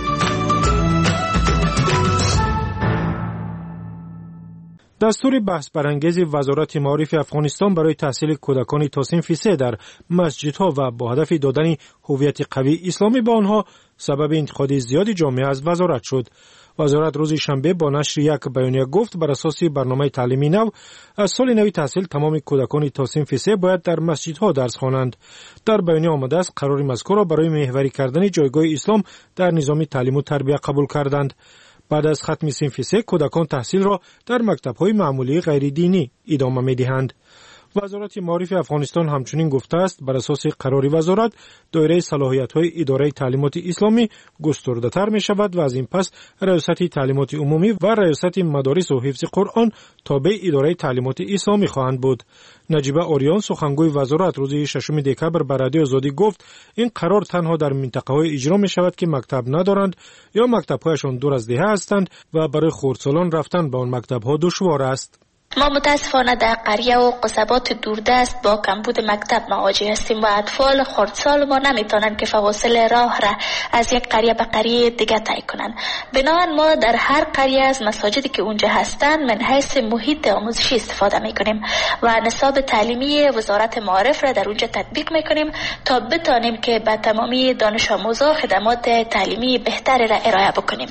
дастури баҳсбарангези вазорати маорифи афғонистон барои таҳсили кӯдакони то синфи 3 дар масҷидҳо ва бо ҳадафи додани ҳуввияти қавии исломӣ ба онҳо сабаби интиқоди зиёди ҷомеа аз вазорат шуд. وزارت روز شنبه با نشر یک بیانیه گفت بر اساس برنامه تعلیمی نو از سال نوی تحصیل تمام کودکان تا صنف 3 باید در مسجدها درس خوانند. در بیانیه آمده است قرار مذکور را برای محوری کردن جایگاه اسلام در نظام تعلیم و تربیت قبول کردند. بعد از ختم صنف 3 کودکان تحصیل را در مکتب‌های معمولی غیر دینی ادامه می‌دهند. وزارت معارف افغانستان همچنین گفته است بر اساس قرار وزارت دایره صلاحیت‌های اداره تعلیمات اسلامی گسترده‌تر می‌شود و از این پس ریاست تعلیمات عمومی و ریاست مدارس و حفظ قرآن تابع اداره تعلیمات اسلامی خواهند بود. نجیبه آریان سخنگوی وزارت روز 6 دکبر به رادیو آزادی گفت این قرار تنها در منطقه‌های اجرا می‌شود که مکتب ندارند یا مکتب‌هایشان دور از دهه هستند و برای خردسالان رفتن به آن مکتب‌ها دشوار است. ما متاسفانه در قریه و قصبات دوردست با کمبود مکتب مواجه هستیم و اطفال خردسال ما نمیتونن که فواصل راه را از یک قریه به قریه دیگه طی کنن. بنابراین ما در هر قریه از مساجدی که اونجا هستن من حیث محیط آموزشی استفاده میکنیم و نصاب تعلیمی وزارت معارف را در اونجا تطبیق میکنیم تا بتانیم که به تمامی دانش آموزا خدمات تعلیمی بهتری را ارائه بکنیم.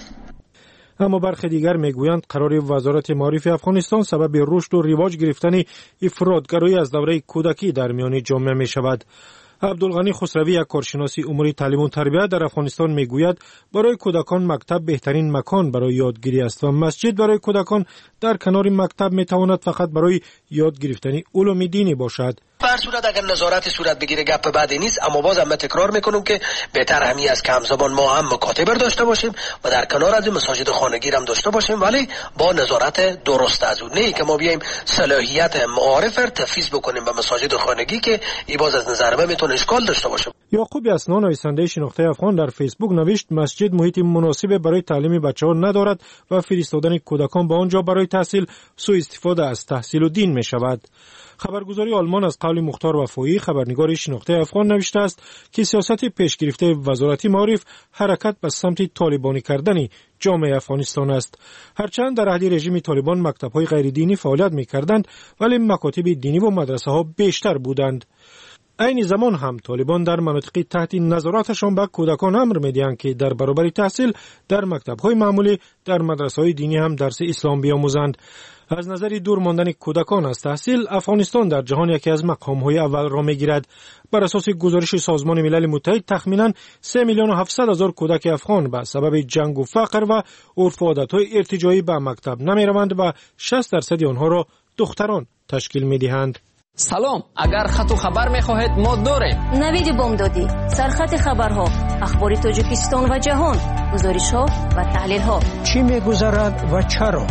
اما برخی دیگر میگویند قرار وزارت معارف افغانستان سبب رشد و رواج گرفتن افراطگرایی از دوره کودکی در میان جامعه می شود. عبدالغنی خسروی یک کارشناس امور تعلیم و تربیت در افغانستان میگوید برای کودکان مکتب بهترین مکان برای یادگیری است و مسجد برای کودکان در کنار مکتب میتواند فقط برای یاد گرفتن علوم دینی باشد. هر صورت اگر نظارت صورت بگیره گپ بعدی نیست، اما باز هم تکرار میکنم که بهتر همین از که همزمان ما هم مکاتب داشته باشیم و در کنار از این مساجد خانگی هم داشته باشیم، ولی با نظارت درست از اون، نه که ما بیایم صلاحیت معارف را تفویض بکنیم به مساجد خانگی که این باز از نظر من میتونه اشکال داشته باشه. یعقوب اسنا نویسنده شناخته افغان در فیسبوک نوشت مسجد محیط مناسب برای تعلیم بچه‌ها ندارد و فرستادن کودکان به آنجا برای تحصیل سوء استفاده از تحصیل و دین می شود. خبرگزاری آلمان از قول مختار وفایی خبرنگار شناخته افغان نوشته است که سیاست پیش گرفته وزارت معارف حرکت به سمت طالبانی کردن جامعه افغانستان است. هرچند در عهد رژیم طالبان مکتب‌های غیر دینی فعالیت می‌کردند ولی مکاتب دینی و مدرسه‌ها بیشتر بودند. این زمان هم طالبان در مناطق تحت نظارتشان به کودکان امر می‌دهند که در برابر تحصیل در مکتب‌های معمولی در مدرسه‌های دینی هم درس اسلام بیاموزند. از نظر دور ماندن کودکان از تحصیل افغانستان در جهان یکی از مقام‌های اول را می‌گیرد. بر اساس گزارش سازمان ملل متحد تخمیناً 3,700,000 کودک افغان به سبب جنگ و فقر و عرف و عادت‌های ارتجاعی به مکتب نمی‌روند و 60% آنها را دختران تشکیل می‌دهند. سلام، اگر خط و خبر می‌خواهید ما داریم. نوید بامدادی، سرخط خبرها، اخبار تاجیکستان و جهان، گزارش‌ها و تحلیل‌ها. چی می‌گذرد و چرا؟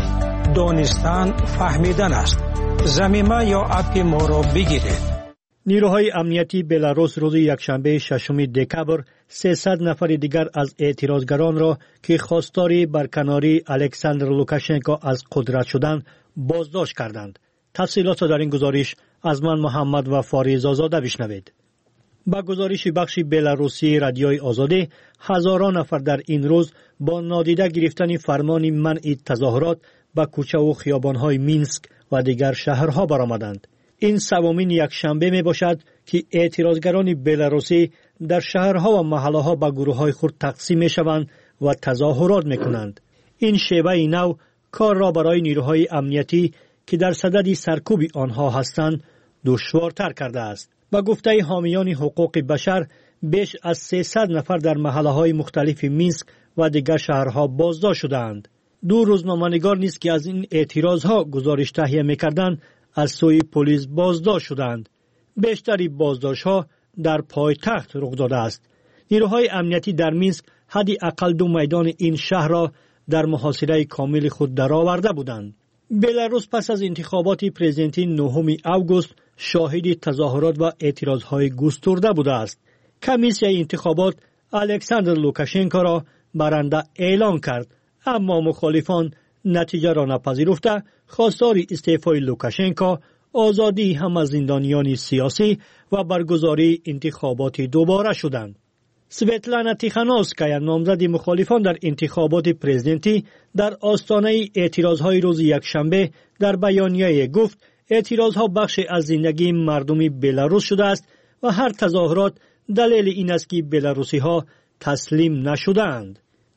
دانستن فهمیدن است. زمینه یا اپ ما را بگیرید. نیروهای امنیتی بلاروس روز یکشنبه 6 دکبر 300 نفر دیگر از اعتراضگران را که خواستار برکناری الکساندر لوکاشنکو از قدرت شدند بازداشت کردند. تفصیلات در این گزارش از من محمد و فاریز آزاده بشنوید. با گزارش بخش بلاروسی رادیوی آزادی، هزاران نفر در این روز با نادیده گرفتن فرمان منع تظاهرات به کوچه و خیابان‌های مینسک و دیگر شهرها برآمدند. این سومین یک شنبه می باشد که اعتراضگران بلاروسی در شهرها و محله‌ها به گروه‌های خود تقسیم می شوند و تظاهرات می کنند. این شیوه نو کار را برای نیروهای امنیتی که در صدد سرکوب آنها هستند دشوارتر کرده است. با گفته حامیان حقوق بشر بیش از 300 نفر در محله‌های مختلف مینسک و دیگر شهرها بازداشت شدند. دو روزنامه‌نگار نیز که از این اعتراضها گزارش تهیه می‌کردند از سوی پلیس بازداشت شدند. بیشتری بازداشت‌ها در پایتخت رخ داده است. نیروهای امنیتی در مینسک حدی اقل 2 میدان این شهر را در محاصره کامل خود درآورده بودند. بلاروس پس از انتخابات پرزیدنتی 9 آگوست شاهد تظاهرات و اعتراضهای گسترده بوده است. کمیسیون انتخابات الکساندر لوکاشنکو را برنده اعلام کرد، اما مخالفان نتیجه را نپذیرفته خواستار استعفای لوکاشنکو، آزادی همه زندانیان سیاسی و برگزاری انتخابات دوباره شدند. سویتلانا تیخانوسکایا نامزد مخالفان در انتخابات پرزیدنتی در آستانه اعتراضهای روز یکشنبه در بیانیه گفت اعتراضها بخش از زندگی مردمی بلاروس شده است و هر تظاهرات دلیل این است که بلاروسی‌ها تسلیم نشدند.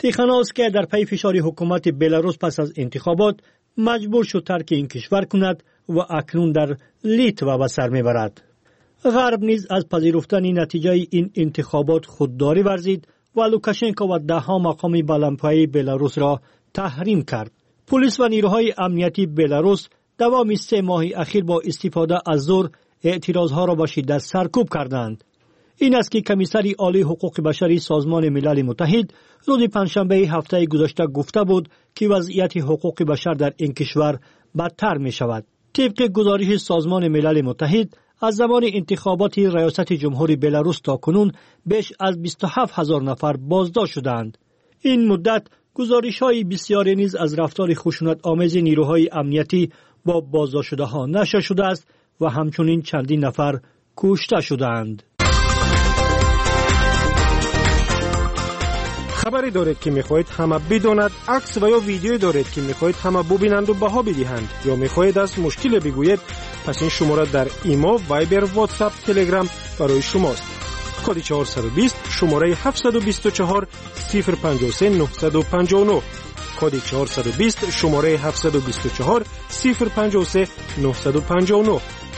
تیخانوفسکی در پی فشار حکومت بلاروس پس از انتخابات مجبور شد ترک این کشور کند و اکنون در لیتوا به سر میبرد. غرب نیز از پذیرفتن نتیجه این انتخابات خودداری ورزید و لوکاشنکو و دهها مقام بلندپایه بلاروس را تحریم کرد. پلیس و نیروهای امنیتی بلاروس دوام 3 ماه اخیر با استفاده از زور اعتراضها را با شدت سرکوب کردند. این است که کمیسر عالی حقوق بشری سازمان ملل متحد روز پنجشنبه هفته گذشته گفته بود که وضعیت حقوق بشر در این کشور بدتر می شود. طبق گزارش سازمان ملل متحد از زمان انتخابات ریاست جمهوری بلاروس تا کنون بیش از 27,000 نفر بازداشت شدند. این مدت گزارش‌های بسیاری نیز از رفتار خشونت آمیز نیروهای امنیتی با بازداشت شده ها نشر شده است و همچنین چندین نفر کشته شدند. خبری دارید که میخواهید همه بداند، عکس و یا ویدیویی دارید که میخواهید همه ببینند و بها بدهند، یا میخواهید از مشکل بگویید، پس این شماره در ایما، وایبر، واتساپ، تلگرام برای شماست. کد 420 شماره 724 053 959. کد 420 شماره 724 053 959.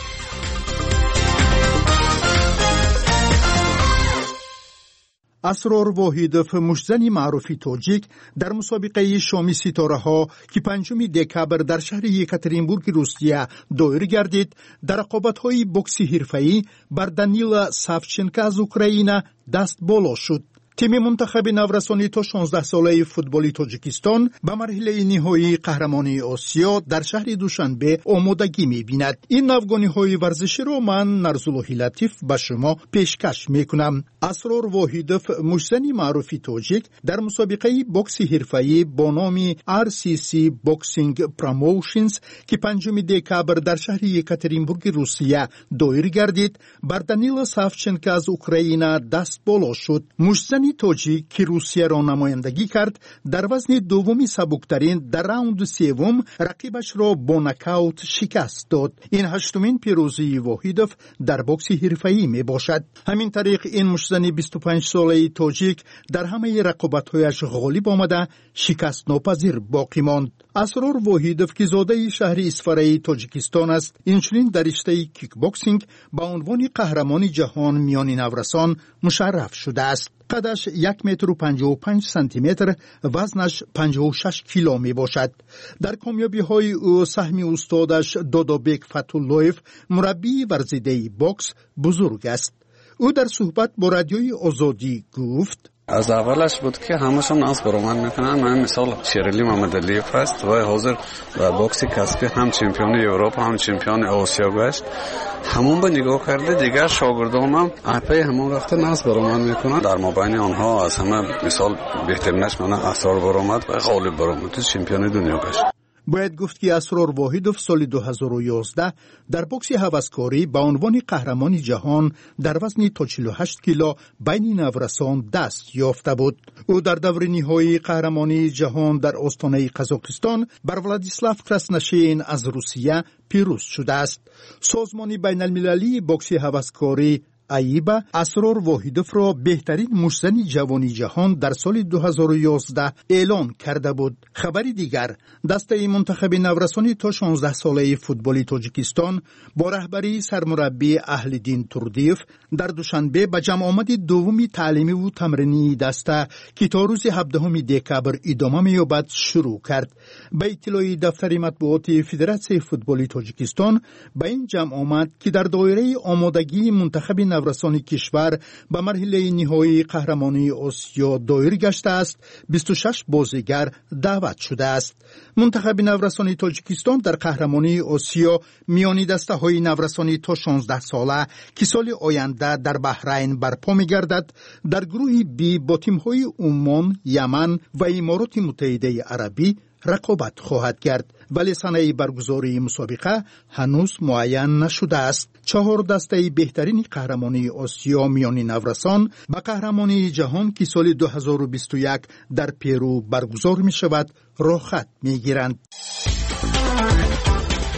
اسرار واحدوف مشتزن معروفی توجیک در مسابقه شامی ستاره ها که 5 دکبر در شهر یکاترینبورگ روسیه دایر گردید در رقابت های بوکسی حرفه‌ای بر دانیلا سافچنکو از اوکراین دست بالا شد. تیم منتخب نورسانی تا 16 ساله فوتبالی تاجیکستان به مرحله نهایی قهرمانی آسیا در شهر دوشنبه آمادگی می‌بیند. این نوگانی‌های ورزشی را من نرزالله لطیف به شما پیشکش می‌کنم. اسرار واحدوف مشتزن معروفی تاجیک در مسابقه بوکس حرفه‌ای با نام RCC بوکسینگ پروموشنز که 5 دکبر در شهر یکاترینبورگ روسیه دایر گردید بر دانیلا سافچنکو از اوکراین دست بالا شد. مشتزن توجیک که روسیه را نمایندگی کرد در وزن دومی سبکترین در راوند سوم رقیبش را با نکاوت شکست داد. این 8مین پیروزی واحدوف در بوکس حرفه‌ای می باشد. همین طریق این مشتزن 25 ساله توجیک در همه رقابت‌هایش غالب آمده شکست ناپذیر باقی ماند. اسرار واحدوف که زاده شهر اسفرای تاجیکستان است، اینچنین در رشته کیک بوکسینگ به عنوان قهرمان جهان میان نورسان مشرف شده است. قدش 1 متر و 55 سانتی متر، وزنش 56 کیلو می باشد. در کامیابی های او سهم استادش دادابک فتولویف مربی ورزیده بوکس بزرگ است. او در صحبت با رادیوی آزادی گفت: از اولش بود که همشون ناز برآمد میکنن. من مثال شیرلی محمدعلیف است و حاضر در بوکس کسبی هم چمپیون اروپا هم چمپیون آسیا گشت. همون به نگاه کرده دیگر شاگردانم اپی همون رفته ناز برآمد میکنن. در مابین آنها از همه مثال بهترینش من اسرار برآمد و غالب برآمد چمپیون دنیا گشت. باید گفت که اسرار واحدوف سال 2011 در بوکس هوسکاری به عنوان قهرمان جهان در وزن تا 48 کیلو بین نورسان دست یافته بود. او در دور نهایی قهرمانی جهان در استانه قزاقستان بر ولادیسلاو کراسنشین از روسیه پیروز شده است. سازمان بین المللی بوکس هوسکاری ایبا اسرار واحدوف را بهترین مشتزن جوانی جهان در سال 2011 اعلان کرده بود. خبری دیگر، دسته منتخب نورسانی تا 16 ساله فوتبالی تاجیکستان با رهبری سرمربی اهلدین توردیف در دوشنبه به جمع آمد دومی تعلیمی و تمرینی دسته که تا روز 17 دکبر ادامه می‌یابد شروع کرد. به اطلاع دفتر مطبوعات فدراسیون فوتبالی تاجیکستان به این جمع آمد که در دایره آمادگی منتخب نورسانی کشور به مرحله نهایی قهرمانی آسیا دایر گشته است. 26 بازیگر دعوت شده است. منتخب نورسانی تاجیکستان در قهرمانی آسیا میانی دسته های نورسانی تا 16 ساله که سال آینده در بحرین برپا می‌گردد در گروه بی با تیم‌های عمان، یمن و امارات متحده عربی رقابت خواهد کرد، ولی سنه برگزاری مسابقه هنوز معین نشده است. 4 دسته بهترین قهرمانی آسیا میان نورسان به قهرمانی جهان که سال 2021 در پیرو برگزار می شود راه خط می گیرند.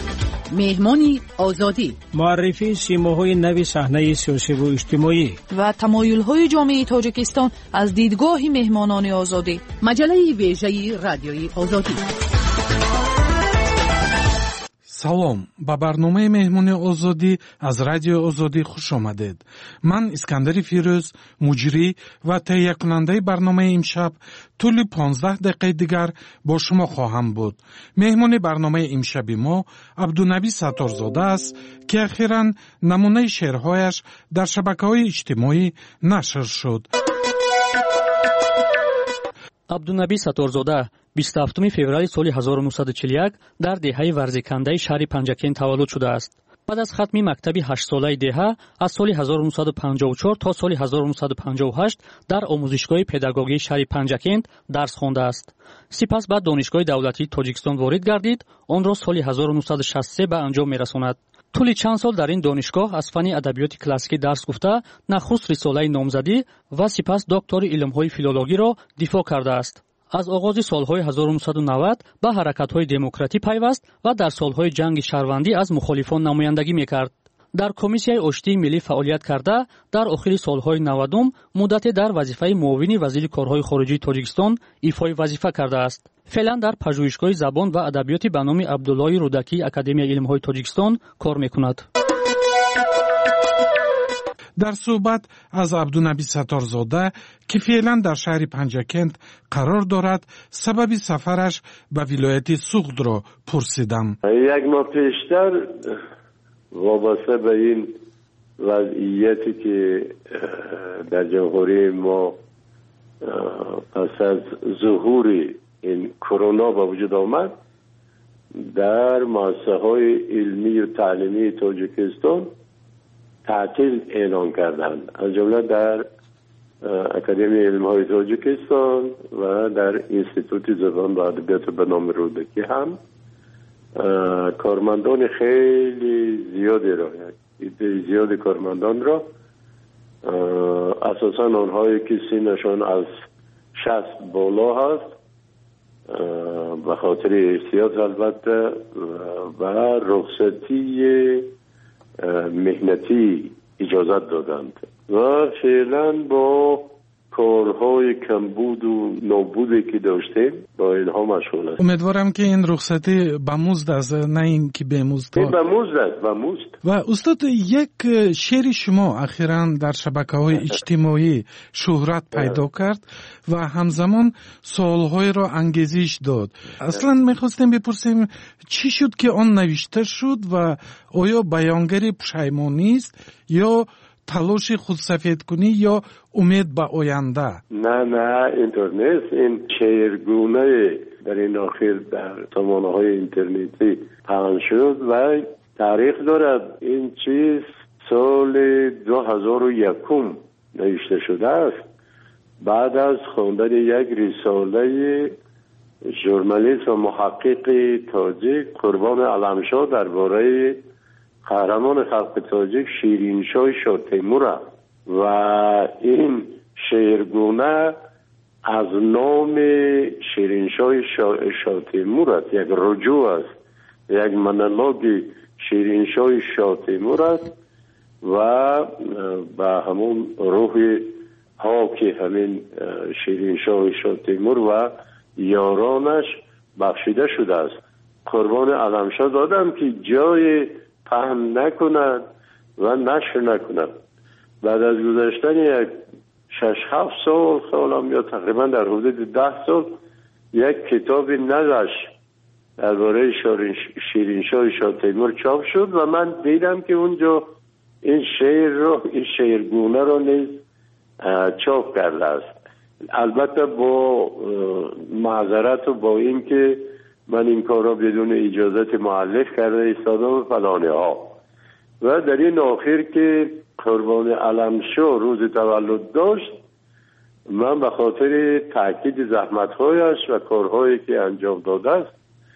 مهمان آزادی، معرفی سیماهای نوی صحنه سیاسی و اجتماعی و تمایل‌های جامعه تاجیکستان از دیدگاه مهمانان آزادی. مجله ویژه رادیوی آزادی. салом ба барномаи меҳмони озодӣ аз радиои озодӣ хуш омадед. ман искандари фирӯз, муҷрӣ ва таҳиякунандаи барномаи имшаб тӯли 15 дақиқаи дигар бо шумо хоҳам буд. меҳмони барномаи имшаби мо абдунаби сатторзода аст ки ахиран намунаи шеърҳояш дар шабакаҳои иҷтимоӣ нашр шуд. абдунаби сатторзода 27 феврали соли 1941 дар деҳаи варзикандаи шаҳри Панҷакент таваллуд шудааст. баъд аз хатми мактаби 8-солаи деҳа аз соли 1954 то соли 1958 дар омӯзишгоҳи педагогии шаҳри Панҷакент дарс хондааст. сипас ба донишгоҳи давлатии Тоҷикистон ворид гардид, онро соли 1963 ба анҷом мерасонад. тӯли чанд сол дар ин донишгоҳ аз фанни адабиёти классикӣ дарс гуфта, нахуст рисолаи номзадӣ ва сипас доктори илмҳои филологиро дифоъ кардааст. аз оғози солҳои 1990 ба ҳаракатҳои демократӣ пайваст ва дар солҳои ҷанги шаҳрвандӣ аз мухолифон намояндагӣ мекард. дар комиссияи оштии миллӣ фаъолият карда, дар охири солҳои 90 муддате дар вазифаи муовини вазири корҳои хориҷии Тоҷикистон ифои вазифа кардааст. феълан дар пажӯҳишгоҳи забон ва адабиёти ба номи Абдуллои Рудакии Академияи илмҳои Тоҷикистон кор мекунад. дар суҳбат аз абдунаби сатторзода ки феълан дар шаҳри Панҷакент қарор дорад, сабаби сафараш ба вилояти Суғдро пурсидам. як моҳ пештар вобаста ба ин вазъияте ки дар ҷумҳурии мо пас аз зуҳури ин корона ба вуҷуд омад, дар муассисаҳои илмию таълимии Тоҷикистон تعطیل اعلان کردند، از جمله در اکادمی علم‌های تاجیکستان و در انستیتوت زبان و ادبیات به نام رودکی هم کارمندان خیلی زیادی را، زیاد کارمندان را، اساساً آنهایی که سنشان از 60 بالا هست، به خاطر احتیاط البته و رخصتی مهنتی اجازت دادند و فعلا با کارهای کمبود و نابودی که داشتیم با اینها مشغول است. امیدوارم که این رخصتی به مزد است، نه این که به مزد. به مزد است، به مزد. و استاد، یک شعر شما اخیراً در شبکه‌های اجتماعی شهرت پیدا کرد و همزمان سوال‌های را انگیزش داد. اصلاً می‌خواستیم بپرسیم چی شد که آن نوشته شد و آیا بیانگر پشیمانی است یا تلاش خودسفید کنی یا امید به آینده؟ نه اینطور نیست. این شعرگونه در این آخر در سامانه‌های اینترنتی پخش شد و تاریخ دارد. این چیز سال 2001 نوشته شده است، بعد از خواندن یک رساله ژورنالیست و محقق تاجیک قربان علمشاه درباره قهرمان خلق تاجیک شیرینشاه شاه تیمور و این شعرگونه از نام شیرینشاه شاه تیمور است، یک رجوع است، یک مونولوگ شیرینشاه شاه تیمور است و با همون روح ها که همین شیرینشاه شاه تیمور و یارانش بخشیده شده است. قربان علمشاه دادم که جای پهن نکند و نشر نکند. بعد از گذشتن یک 6-7 سال یا تقریبا در حدود 10 سال یک کتاب نزش درباره شیرینشاه شاه تیمور چاپ شد و من دیدم که اونجا این شعرگونه رو نیز چاپ کرده است. البته با معذرت و با این که من این کار را بدون اجازت مؤلف کرده ایستادم فلانه ها. و در این آخر که قربان علمشاه روز تولد داشت، من به خاطر تاکید زحمت‌هایش و کارهایی که انجام داده است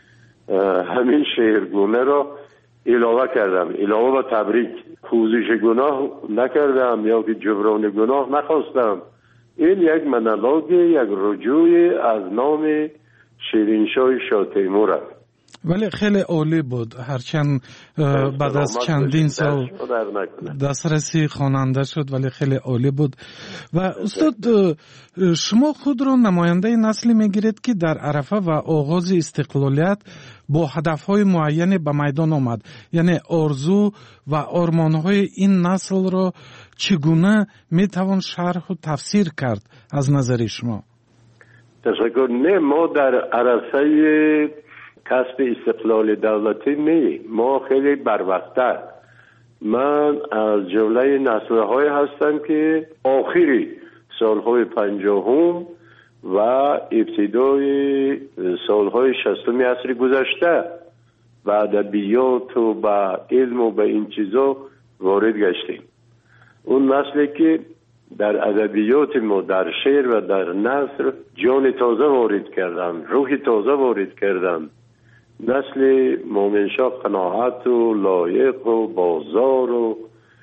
همین شعرگونه را علاوه کردم، علاوه و تبریک. پوزش گناه نکردم یا که جبران گناه نخواستم. این یک مونولوگ، یک رجوع از نام شیرینشاه شاه تیمور است. ولی خیلی عالی بود، هرچند بعد از چندین سال دسترسی خواننده شد ولی خیلی عالی بود. و استاد شما خود را نماینده نسلی میگیرید که در عرفه و آغاز استقلالیت با هدفهای معینی به میدان آمد، یعنی آرزو و آرمانهای این نسل را چگونه میتوان شرح و تفسیر کرد از نظر شما؟ تشکر. نه، ما در عرصه کسب استقلال دولتی نه، ما خیلی بروقت‌تر. من از جمله نسل‌های هستم که آخری سالهای 50 و ابتدای سالهای 60 عصر گذشته به ادبیات و به علم و به این چیزا وارد گشتیم. اون نسلی که در ادبیات ما، در شعر و در نثر جان تازه وارد کردن، روح تازه وارد کردن. نسل مومنشاه قناعت و لایق و بازار و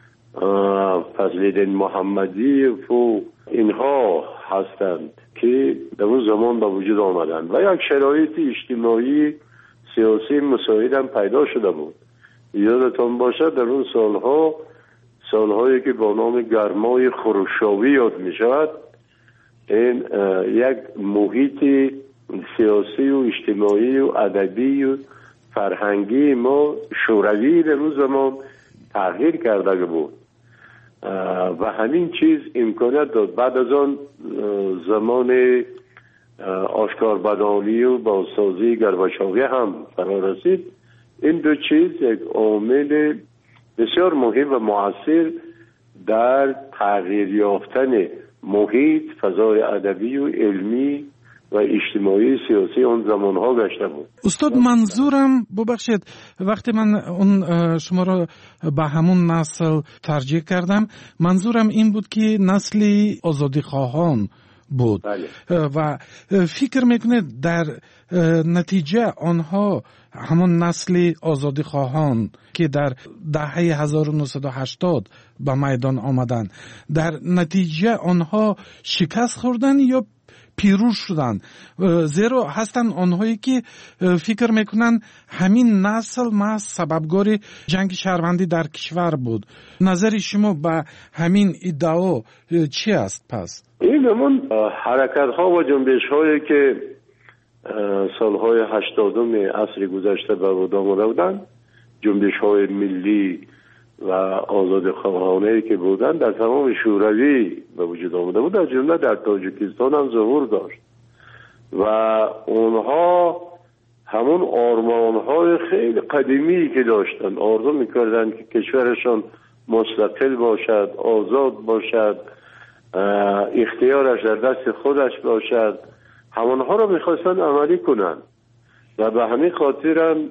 فضل‌الدین محمدی و اینها هستند که در اون زمان به وجود آمدن و یک شرایط اجتماعی سیاسی مساعد هم پیدا شده بود. یادتان باشد در اون سالهایی که با نام گرمای خروشاوی یاد می شود، این یک محیط سیاسی و اجتماعی و ادبی و فرهنگی ما شوروی در اون زمان تغییر کرده بود و همین چیز امکانیت داد. بعد از آن زمان آشکار بدانی و بازسازی گرباچوی هم فرا رسید. این دو چیز یک عامل بسیار مهم و مؤثر در تغییر یافتن محیط، فضای ادبی و علمی و اجتماعی سیاسی اون زمانها گشته بود. استاد منظورم، ببخشید وقتی من اون شما را به همون نسل ترجیح کردم، منظورم این بود که نسلی آزادی خواهان بود. بله. و فکر میکنه در نتیجه آنها همون نسل آزادی خواهان که در دهه 1980 به میدان آمدن، در نتیجه آنها شکست خوردن یا پیروز شدن؟ زیرا هستن آنهایی که فکر میکنن همین نسل محض سببگار جنگ شهروندی در کشور بود. نظر شما به همین ادعا چی است پس؟ این همون حرکت ها و جنبش هایی که سالهای 80 عصر گذشته به وجود آمده بودند، جنبش های ملی و آزاد خواهانه که بودن در تمام شوروی به وجود آمده بود، از جمله در تاجیکستان هم ظهور داشت و اونها همون آرمانهای خیلی قدیمی که داشتن، آرزو میکردن که کشورشان مستقل باشد، آزاد باشد، اختیارش در دست خودش باشد، همونها رو میخواستن عملی کنن و به همین خاطر هم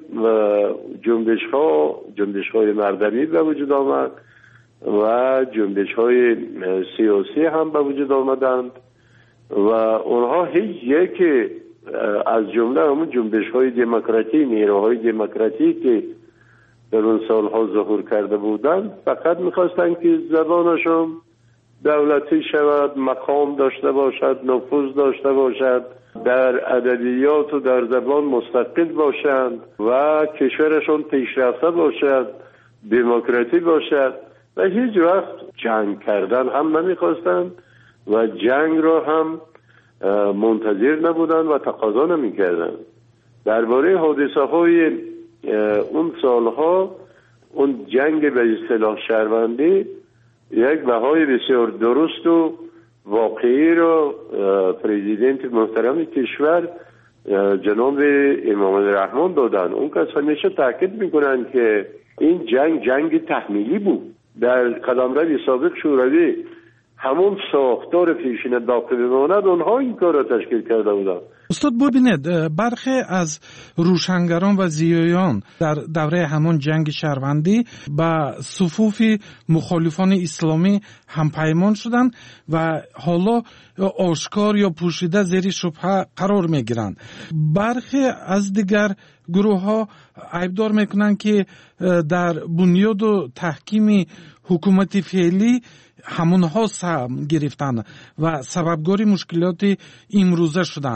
جنبش های مردمی به وجود آمد و جنبش های سیاسی هم به وجود آمدند و اونها هیچ یک از جمله همون جنبش های دموکراتی، نیروهای دموکراتی که در اون سالها ظهور کرده بودند فقط میخواستن که زبانشون دولتی شود، مقام داشته باشد، نفوذ داشته باشد، در ادبیات و در زبان مستقل باشند و کشورشون پیشرفته باشد، دموکراتی باشد و هیچ وقت جنگ کردن هم نمیخواستند و جنگ را هم منتظر نبودند و تقاضا نمیکردند. درباره حادثه های اون سالها، اون جنگ به اصطلاح شهروندی یک بهای بسیار درست و واقعی را پرزیدنت محترم کشور جناب امام الرحمن دادن. اون کس همیشه تاکید میکنن که این جنگ تحمیلی بود. در قلمرو سابق شوروی همون ساختار پیشین باقی بماند، اونها این کار را تشکیل کرده بودن. استاد ببینید، برخی از روشنگران و زیایان در دوره همون جنگ شهروندی به صفوف مخالفان اسلامی هم پیمان شدند و حالا آشکار یا پوشیده زیر شبهه قرار میگیرند. برخی از دیگر گروه ها عیبدار میکنند که در بنیاد و تحکیم حکومت فعلی همونها سهم گرفتن و سببگاری مشکلات امروزه شدن.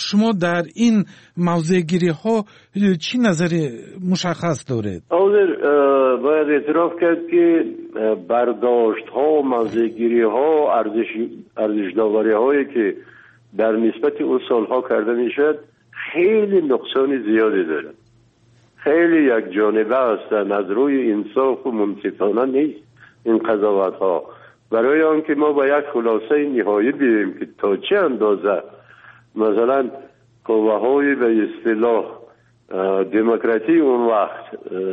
شما در این موضوع گیری ها چی نظر مشخص دارید؟ باید اعتراف کرد که برداشت ها و موضوع گیری ها ارزش داوری هایی که در نسبت اون سالها کرده میشد خیلی نقصان زیادی دارد، خیلی یک جانبه هستند، از روی انصاف و منصفانه نیست این قضاوت ها. برای آنکه ما با یک خلاصه نهایی بیاییم که تا چه اندازه مثلا قوه های به اصطلاح دموکراتی اون وقت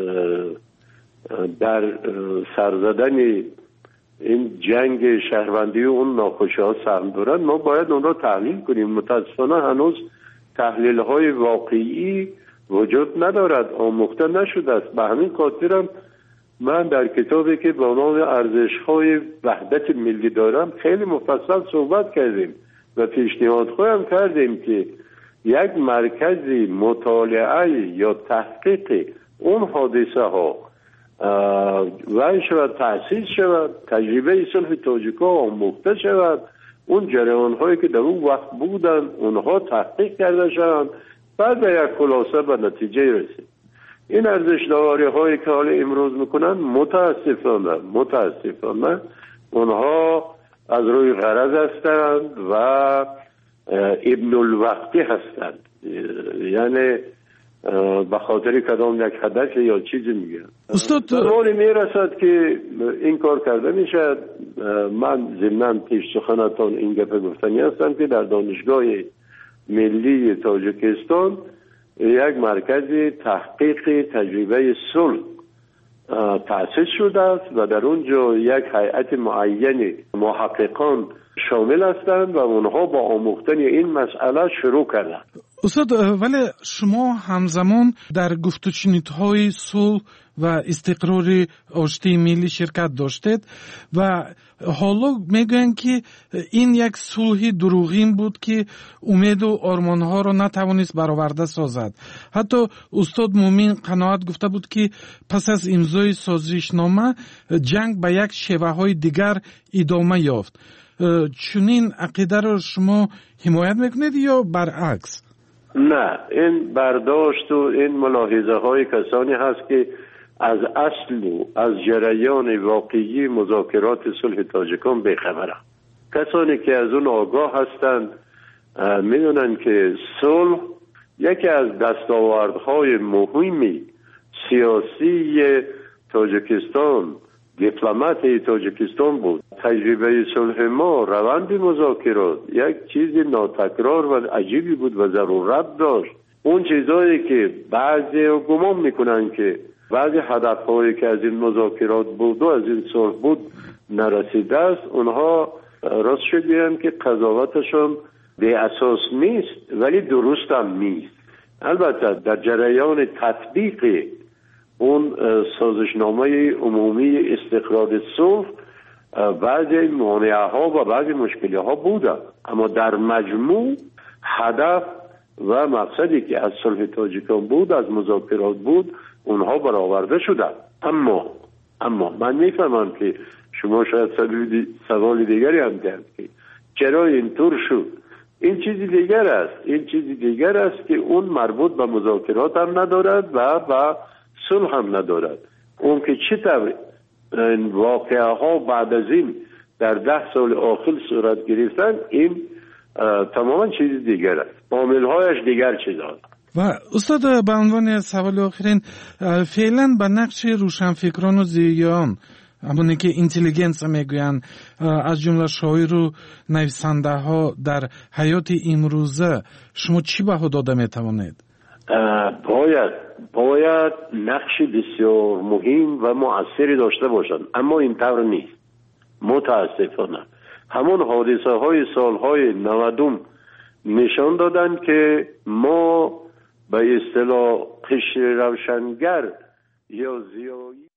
در سرزدن این جنگ شهروندی و اون ناخوشی ها سهم دارن، ما باید اون را تحلیل کنیم. متاسفانه هنوز تحلیل های واقعی وجود ندارد، آموخته نشده است. به همین خاطرم من در کتابی که با نام ارزش های وحدت ملی دارم خیلی مفصل صحبت کردیم و پیشنهاد خواهم کردیم که یک مرکزی مطالعه یا تحقیق اون حادثه ها وای شود، تأسیس شود، تجربه صلح تاجیک‌ها آموخته شود، اون جریان هایی که در اون وقت بودن اونها تحقیق کرده شوند، بعد به یک خلاصه به نتیجه رسید. این ارزش داوری هایی که حالا امروز میکنن متاسفانه اونها از روی غرض هستند و ابن الوقتی هستند، یعنی به خاطر کدام یک هدف یا چیزی میگن. زمانی میرسد که این کار کرده میشد. من ضمناً پیش سخنتان این گپ گفتنی هستم که در دانشگاه ملی تاجیکستان یک مرکز تحقیق تجربه صلح تأسیس شده است و در اونجا یک هیئت معین محققان شامل هستند و اونها با آموختن این مسئله شروع کردند. استاد، ولی شما همزمان در گفت و شنودهای صلح و استقرار آشتی ملی شرکت داشتید و حالا میگوین که این یک صلح دروغین بود که امید و آرمانها را نتوانست برآورده سازد. حتی استاد مومین قناعت گفته بود که پس از امضای سازشنامه جنگ به یک شیوه های دیگر ادامه یافت. چنین عقیده را شما حمایت میکنید یا برعکس؟ نه، این برداشت و این ملاحظه های کسانی هست که از اصل و از جریان واقعی مذاکرات صلح تاجیکان بیخبرند. کسانی که از اون آگاه هستند میدونن که صلح یکی از دستاوردهای مهمی سیاسی تاجیکستان، دیپلمات تاجیکستان بود. تجربه صلح ما، روند مذاکرات یک چیز ناتکرار و عجیبی بود و ضرورت داشت. اون چیزایی که بعضی گمان میکنن که بعضی هدفهایی که از این مذاکرات بود و از این صلح بود نرسیده است، اونها راست شدیم که قضاوتشون به اساس نیست ولی درست هم نیست. البته در جریان تطبیق اون سازشنامه عمومی استقرار صلح بعضی مانعه ها و بعضی مشکلی ها بوده، اما در مجموع هدف و مقصدی که از صلح تاجیکان بود، از مذاکرات بود، اونها برآورده شده. اما من میفهمم که شما شاید سوال دیگری هم دارید که چرا اینطور شد. این چیزی دیگر است که اون مربوط به مذاکرات هم ندارد و به صلح هم ندارد. اون که چطور این واقعه ها بعد از این در 10 سال آخر صورت گرفتن، این تماما چیز دیگر است، عامل‌هایش دیگر چیز است. و استاد، به عنوان سوال آخرین، فعلا به نقش روشنفکران و زیان، همونی که اینتلیجنس میگوین، از جمله شاعر و نویسنده ها در حیات امروزه شما چی بها داده میتوانید؟ باید نقش بسیار مهم و مؤثری داشته باشند، اما این طور نیست. متاسفانه همون حادثه های سالهای 90 نشان دادن که ما به اصطلاح قشر روشنگر یا زیایی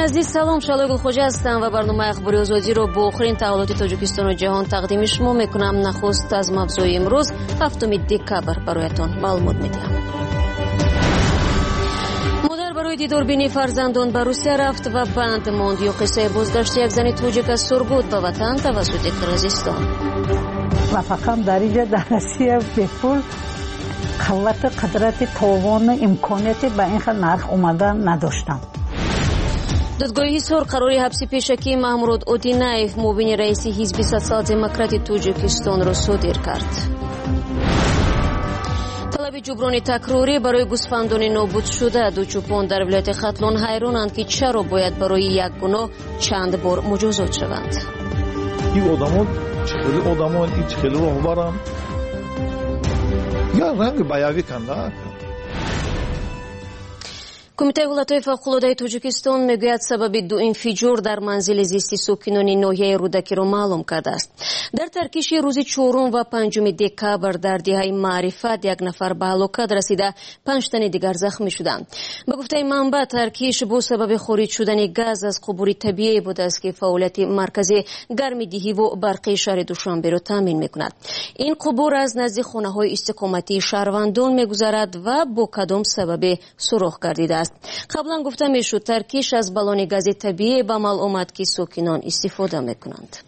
عزیز سلام، شالای گلخوجه هستم و برنامه اخباری آزادی رو با آخرین تحولات تاجیکستان و جهان تقدیم شما میکنم. نخست از موضوع امروز 7 دکبر برایتان معلومات میدم. مادر برای دیداربینی فرزندان به روسیه رفت و بند ماند. یا قصه بازگشت یک زن تاجیک از سرگود به وطن توسط قرقیزستان. موفقم در اینجا در روسیه به پول قدرت توان امکانیت به این نرخ اومدن نداشتم. دادگاه حصار قراری حبس پیشکی محمود اودینایف معاون رئیس حزب سوسیال دموکرات تاجیکستان را صادر کرد. طلب جبران تکراری برای گوسفندان نابود شده. دو چوپان در ولایت ختلون حیرانند که چرا باید برای یک گناه چند بار مجازات شوند. این آدمان این خیلی راهبرند یا رنگ بیاوی کنده. کمیته ولایت‌های فوق‌العاده تاجیکستان میگوید سبب دو انفجار در منزل زیستی ساکنان ناحیه رودکی را معلوم کرده است. در ترکیش روز 4 و 5 دکبر در دهه معرفت یک نفر به هلاکت رسیده، 5 تن دیگر زخمی شدند. به گفته منبع ترکیش با سبب خارج شدن گاز از قبور طبیعی بوده است که فعالیت مرکزی گرم‌دهی و برقی شهر دوشنبه را تامین میکند. این قبور از نزد خانه‌های استقامتی شهروندان میگذرد و با کدام سبب سوراخ گردیده است. قبلا گفته میشد ترکیش از بالون گاز طبیعی به عمل آمد که ساکنان استفاده میکنند.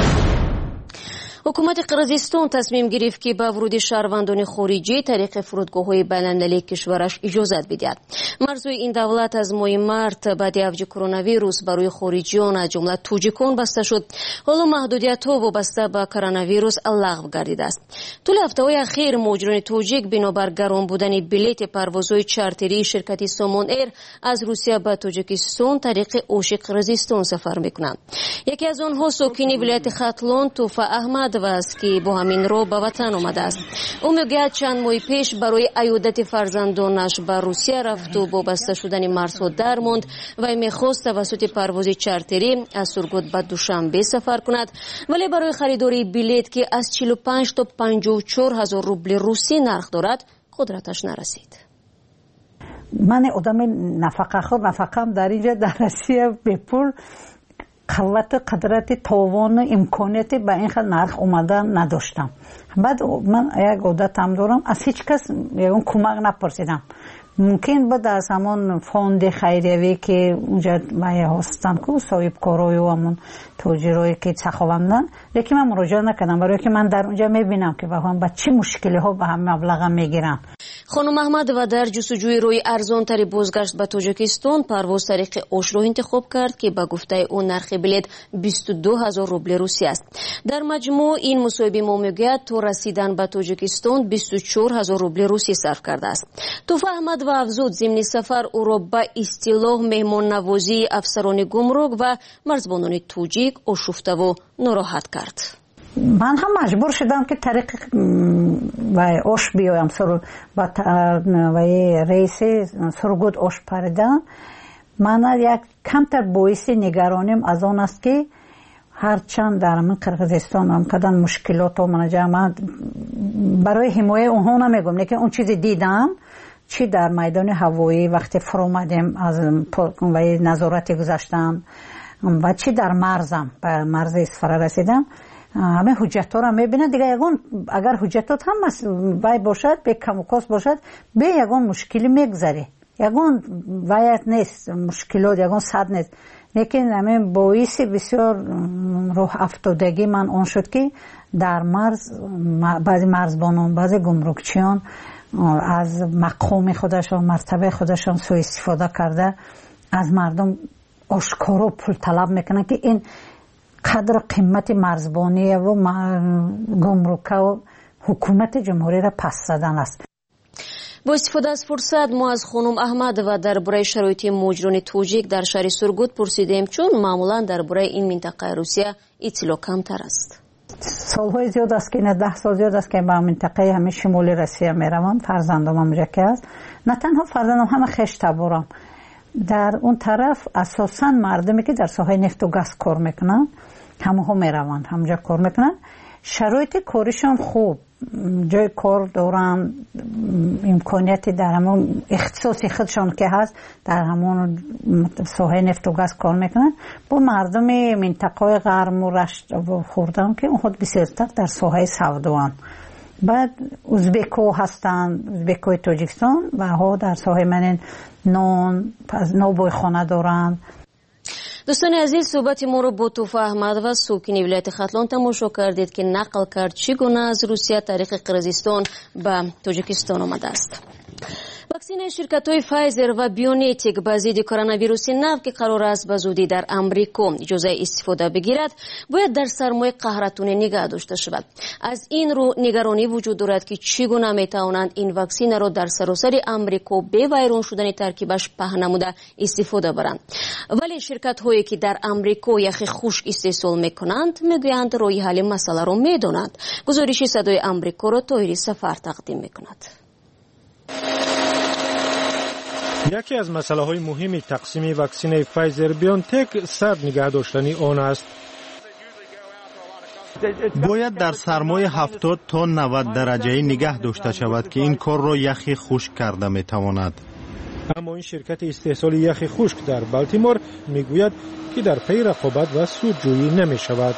حکومت قرقیزستان تصمیم گرفت که به ورود شهروندان خارجی طریق فرودگاه‌های بین‌المللی کشورش اجازت بدهد. مرزهای این دولت از ماه مارت بعد اوج کرونا ویروس برای خارجیان از جمله توجیکان بسته شد. حالا محدودیت‌ها وابسته به کرونا ویروس لغو گردیده است. طول هفته‌های اخیر مهاجران توجیک بنابر گران بودن بلیط پروازهای چارتری شرکت سامان ایر از روسیه به تاجیکستان طریق اوش قرقیزستان سفر می‌کنند. یکی از آنها ساکن ولایت ختلون توفا احمد و است که با همین رو به وطن آمده است. او میگوید چند ماه پیش برای عیادت فرزندانش به روسیه رفت و با بسته شدن مرزها درماند و میخواست توسط پرواز چارتری از سرگود به دوشنبه سفر کند، ولی برای خریداری بلیط که از 45 تا 54 هزار روبل روسی نرخ دارد قدرتش نرسید. من آدم نفقه خور، نفقم در اینجا در روسیه به پول قدرت توان امکانیت به این نرخ اومدن نداشتم. بعد من یک عادتم دارم از هیچ کس یکون کمک نپرسیدم. ممکن بود از همون فوند خیریوی که اونجا مایه هستن که صاحب کارای و همون تاجرایی که سخاوندن، لیکن من مراجعه نکردم برای که من در اونجا میبینم که با چه مشکلی ها به هم مبلغ میگیرن. خانم احمد و در جستجوی روی ارزان تری بازگشت به تاجیکستان پرواز طریق اوش را انتخاب کرد که به گفته او نرخ بلیط 22,000 روبل روسی است. در مجموع این مصاحبه ما میگوید تا رسیدن به تاجیکستان 24,000 روبل روسی صرف کرده است. توفا احمد و افزود ضمن سفر او را به اصطلاح مهمان نوازی افسران گمرک و مرزبانان تاجیک آشفته و ناراحت کرد. من هم مجبور شدم که طریق و اوش بیایم و رئیس سرگود اوش پردن. من یک کمتر باعث نگرانیم از آن است که هرچند در من قرقیزستان هم کدن مشکلات و من برای حمایت اونها نمیگم، لیکن اون چیزی دیدم چی در میدان هوایی وقتی فرامدیم از نظارت گذاشتم و چی در مرزم به مرز اصفهان رسیدم، همه حجت ها را میبینن دیگه. یگون اگر حجتات هم وای باشد به کم و کاس باشد به یگون مشکلی میگذری، یگون وایت نیست مشکلات یگون صد نیست، لیکن همه باعث بسیار روح افتادگی من اون شد که در مرز بعضی مرزبانان بعضی گمرکچیان از مقام خودشان مرتبه خودشان سوء استفاده کرده از مردم آشکارا پول طلب میکنن که این قدر قیمت مرزبانی و گمرک و حکومت جمهوری را پس زدن است. با استفاده از فرصت ما از خانم احمد و درباره شرایط مهاجران توجیک در شهر سرگود پرسیدیم، چون معمولا درباره این منطقه روسیه اطلاع کمتر است. سالهای زیاد است که نه 10 سال زیاد است که به منطقه همه شمالی روسیه میروم. فرزندم اونجا که است، نه تنها فرزندم همه خش تبارم. در اون طرف اساساً مردمی که در ساحه نفت و گاز کار میکنن همه ها میروند همونجا کار میکنن. شرایط کارشان خوب، جای کار دارن، امکانیتی در همون اختصاصی خودشان که هست در همون ساحه نفت و گاز کار میکنن. با مردم منطقه غرم و رشت و خوردان که خود بسیارتر در ساحه سودان. بعد ازبکو هستن، ازبکوی تاجیکستان و ها در ساحه منن نوبوی خانه دارن. دوستان عزیز، صحبت ما رو با توفه احمد و ساکن ولایت ختلان تماشا کردید که نقل کرد چگونه از روسیه طریق قرقیزستان به تاجیکستان آمده است. واکسن شرکت‌های فایزر و بیونیتیک به ضد کرونا ویروس نو که قرار است به زودی در امریکا اجازه استفاده بگیرد، باید در سرمایه قهرتونه نگاه داشته شود. از این رو نگرانی وجود دارد که چگونه میتوانند این واکسن را در سراسر امریکا به ویران شدن ترکیبش پهن نموده استفاده برند. ولی شرکت‌هایی که در امریکا یخ خشک استحصال میکنند میگویند راه حل مسئله را میدانند. گزارش صدای امریکا را طاهری سفر تقدیم میکند. یکی از مسائل مهم تقسیم واکسن فایزر بیونتک سرد نگه داشتن آن است. باید در سرمای 70 تا 90 درجه نگه داشته شود که این کار را یخی خشک کرده می تواند. اما این شرکت استحصال یخ خشک در بالتیمور میگوید که در پی رقابت و سودجویی نمی شود.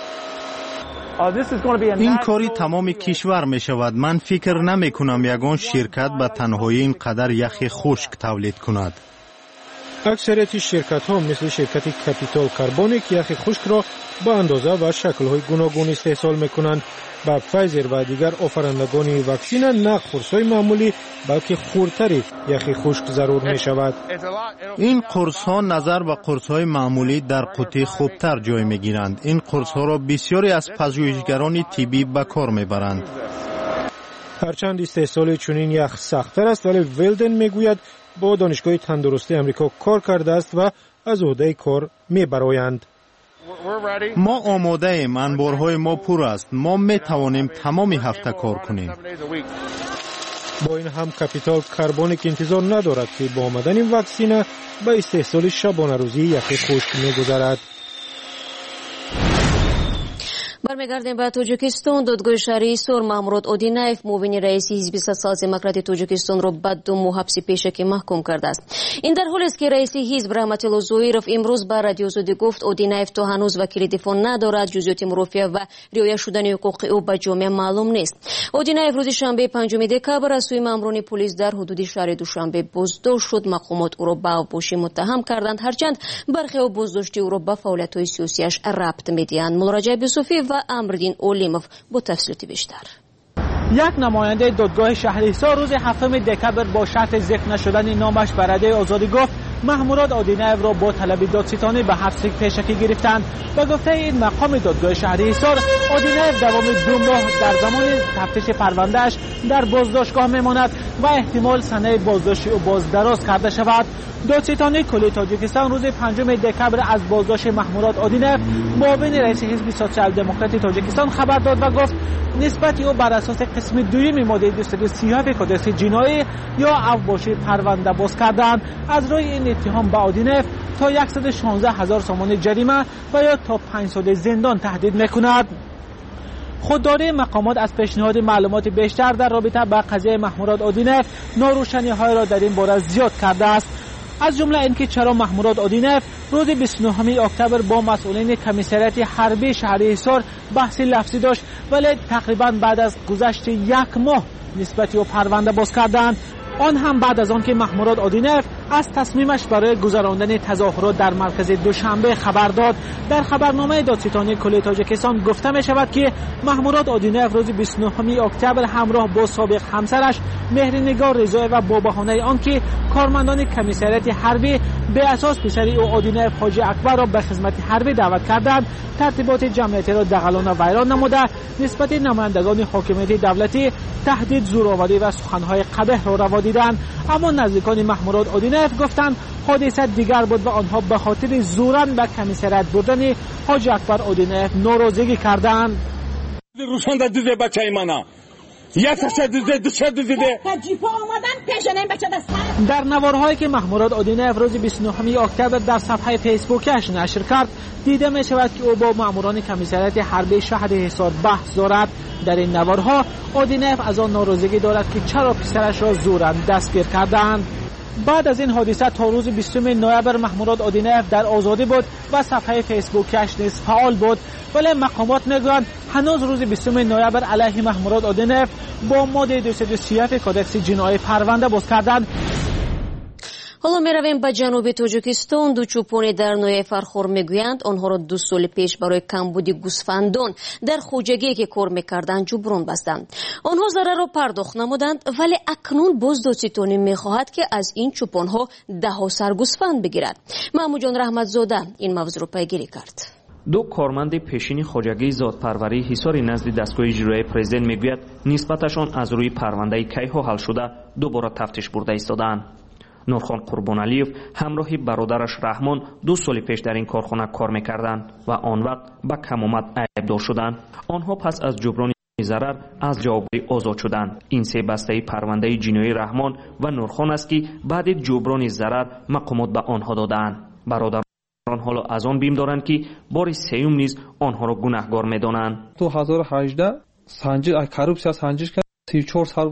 این کاری تمام کشور می شود. من فکر نمی کنم یگان شرکت به تنهایی این قدر یخ خشک تولید کند. اکثریت شرکت ها مثل شرکت کپیتال کربونیک یخ خشک را با اندازه و شکل های گوناگون استحصال می کنند. با فایزر و دیگر آفرندگان واکسن نه قرص های معمولی بلکه خردتری یخ خشک ضرور می شود. این قرص ها نظر به قرص های معمولی در قوطی خوبتر جای می گیرند. این قرص ها را بسیاری از پژوهشگران طبی به کار می برند. هرچند استحصال چنین یخ سخت‌تر است، ولی ولدن میگوید با دانشگاه تندرستی امریکا کار کرده است و از عهده کار می برآیند. ما آماده ایم، انبارهای ما پر است. ما می توانیم تمامی هفته کار کنیم. با این هم کپیتال کربونیک انتظار ندارد که با آمدن این واکسن به استحصال شبانه روزی یخ خشک می گذرد. برمیگردیم به تاجیکستان. دادگاه شهری سور محمود اودینایف معاون رئیس حزب سوسیال دموکرات تاجیکستان را به 2 ماه حبس پیشکی محکوم کرده است. این در حالی است که رئیس حزب رحمت الله زویرف امروز به رادیو آزادی گفت اودینایف تا هنوز وکیل دفاع ندارد، جزئیات مرافعه و رعایت شدن حقوق او به جامعه معلوم نیست. اودینایف روز شنبه 5 دکبر از سوی ماموران پلیس در حدود شهر دوشنبه بازداشت شد. مقامات او را به اوباشی متهم کردند، هرچند برخی او بازداشتی او را به فعالیت‌های سیاسیش ربط می‌دهند. ملرجب یوسفی و امردین اولیموف با تفصیلات بیشتر. یک نماینده دادگاه شهریسار روز 7 دکبر با شرط ذکر نشدن نامش به رادیو آزادی گفت محمود اودینایف را با طلب دادستانی به حبس پیشکی گرفتند. به گفته این مقام دادگاه شهریسار، اودینایف دوام 2 ماه در زمان تفتیش پروندهش در بازداشتگاه میماند و احتمال سنه بازداشتی او باز دراز کرده شود. دادستانی کلی تاجیکستان روز 5 دکبر از بازداشت محمود اودینایف معاون رئیس حزب سوسیال دموکرات تاجیکستان خبر داد و گفت نسبت او بر اساس قسم 2 ماده 237 کدس جنایی یا اوباشی پرونده باز کردند. از روی این اتهام به اودینایف تا 116,000 سومان جریمه و یا تا 5 سال زندان تهدید میکند. خودداری مقامات از پیشنهاد معلومات بیشتر در رابطه با قضیه محمود اودینایف ناروشنی‌های را در این باره زیاد کرده است. از جمله اینکه چرا محمود اودینایف روز 29 اکتبر با مسئولین کمیسریات حربی شهریسار بحث لفظی داشت، ولی تقریبا بعد از گذشت 1 ماه نسبت او پرونده باز کردند. آن هم بعد از آن که محمود اودینایف از تصمیمش برای گذراندن تظاهرات در مرکز دوشنبه خبر داد. در خبرنامه دادستانی کل تاجیکستان گفته می شود که محمود اودینایف روز 29 اکتبر همراه با سابق همسرش مهرنگار رضایی و با بهانه آنکه کارمندان کمیسریات حربی به اساس پسر او اودینایف حاجی اکبر را به خدمت حربی دعوت کردند، ترتیبات جمعیتی را دغلانه ویران نموده نسبت نمایندگان حاکمیت دولتی تهدید، زورآوری و سخنهای قبیح را روا دیدند. اما نزدیکان محمود اودینایف گفتند حادثه دیگر بود و آنها به خاطر زورن به کمیسریات بردن حاجی اکبر اودینایف ناراضگی کردند. روشان در دیده بچه منه یک تشدد دوشده جیپا اومدن پیشنه این بچه دست در نوارهایی که محمود آدینیف روز 29 اکتبر در صفحه فیسبوکش نشر کرد دیده می شود که او با ماموران کمیسریات حربی شهر حصار بحث دارد. در این نوارها آدینیف از آن ناراضگی دارد که چرا پسرش را زوراً دستگیر کردند. بعد از این حادثه تا روز 20 نوامبر محمود آدینیف در آزادی بود و صفحه فیسبوکش نیز فعال بود، ولی مقامات میگویند هنوز روز 20 نوامبر علیه محمود آدینیف با ماده 237 کدکس جنایی پرونده باز کردند. حالا می رویم به جنوب تاجیکستان. دو چوپانی در نوع فرخور میگویند آنها را 2 سال پیش برای کمبود گوسفندان در خوجگی که کار میکردند جبران بستند. آنها ضرر را پرداخت نمودند، ولی اکنون باز دادستانی میخواهد که از این چوپانها 10 سر گوسفند بگیرد. محمود جان رحمتزاده این موضوع را پیگیری کرد. دو کارمند پیشین خوجگی ذات‌پروری حصار نزد دستگاه اجرایی پرزیدنت میگوید نسبتشان از روی پرونده کیها حل شده دوباره تفتیش برده ایستادند. نورخان قربانعلیف همراه برادرش رحمان 2 سال پیش در این کارخانه کار میکردند و آن وقت به کم آمد عیبدار شدند. آنها پس از جبران ضرر از جوابدهی آزاد شدند. این 3 بسته پرونده جنایی رحمان و نورخان است که بعد جبران ضرر مقامات به آنها دادند. برادران حالا از آن بیم دارند که بار سیوم نیز آنها را گناهکار میدانند. 2018 سنجش коррупция سنجش کرد 34 سال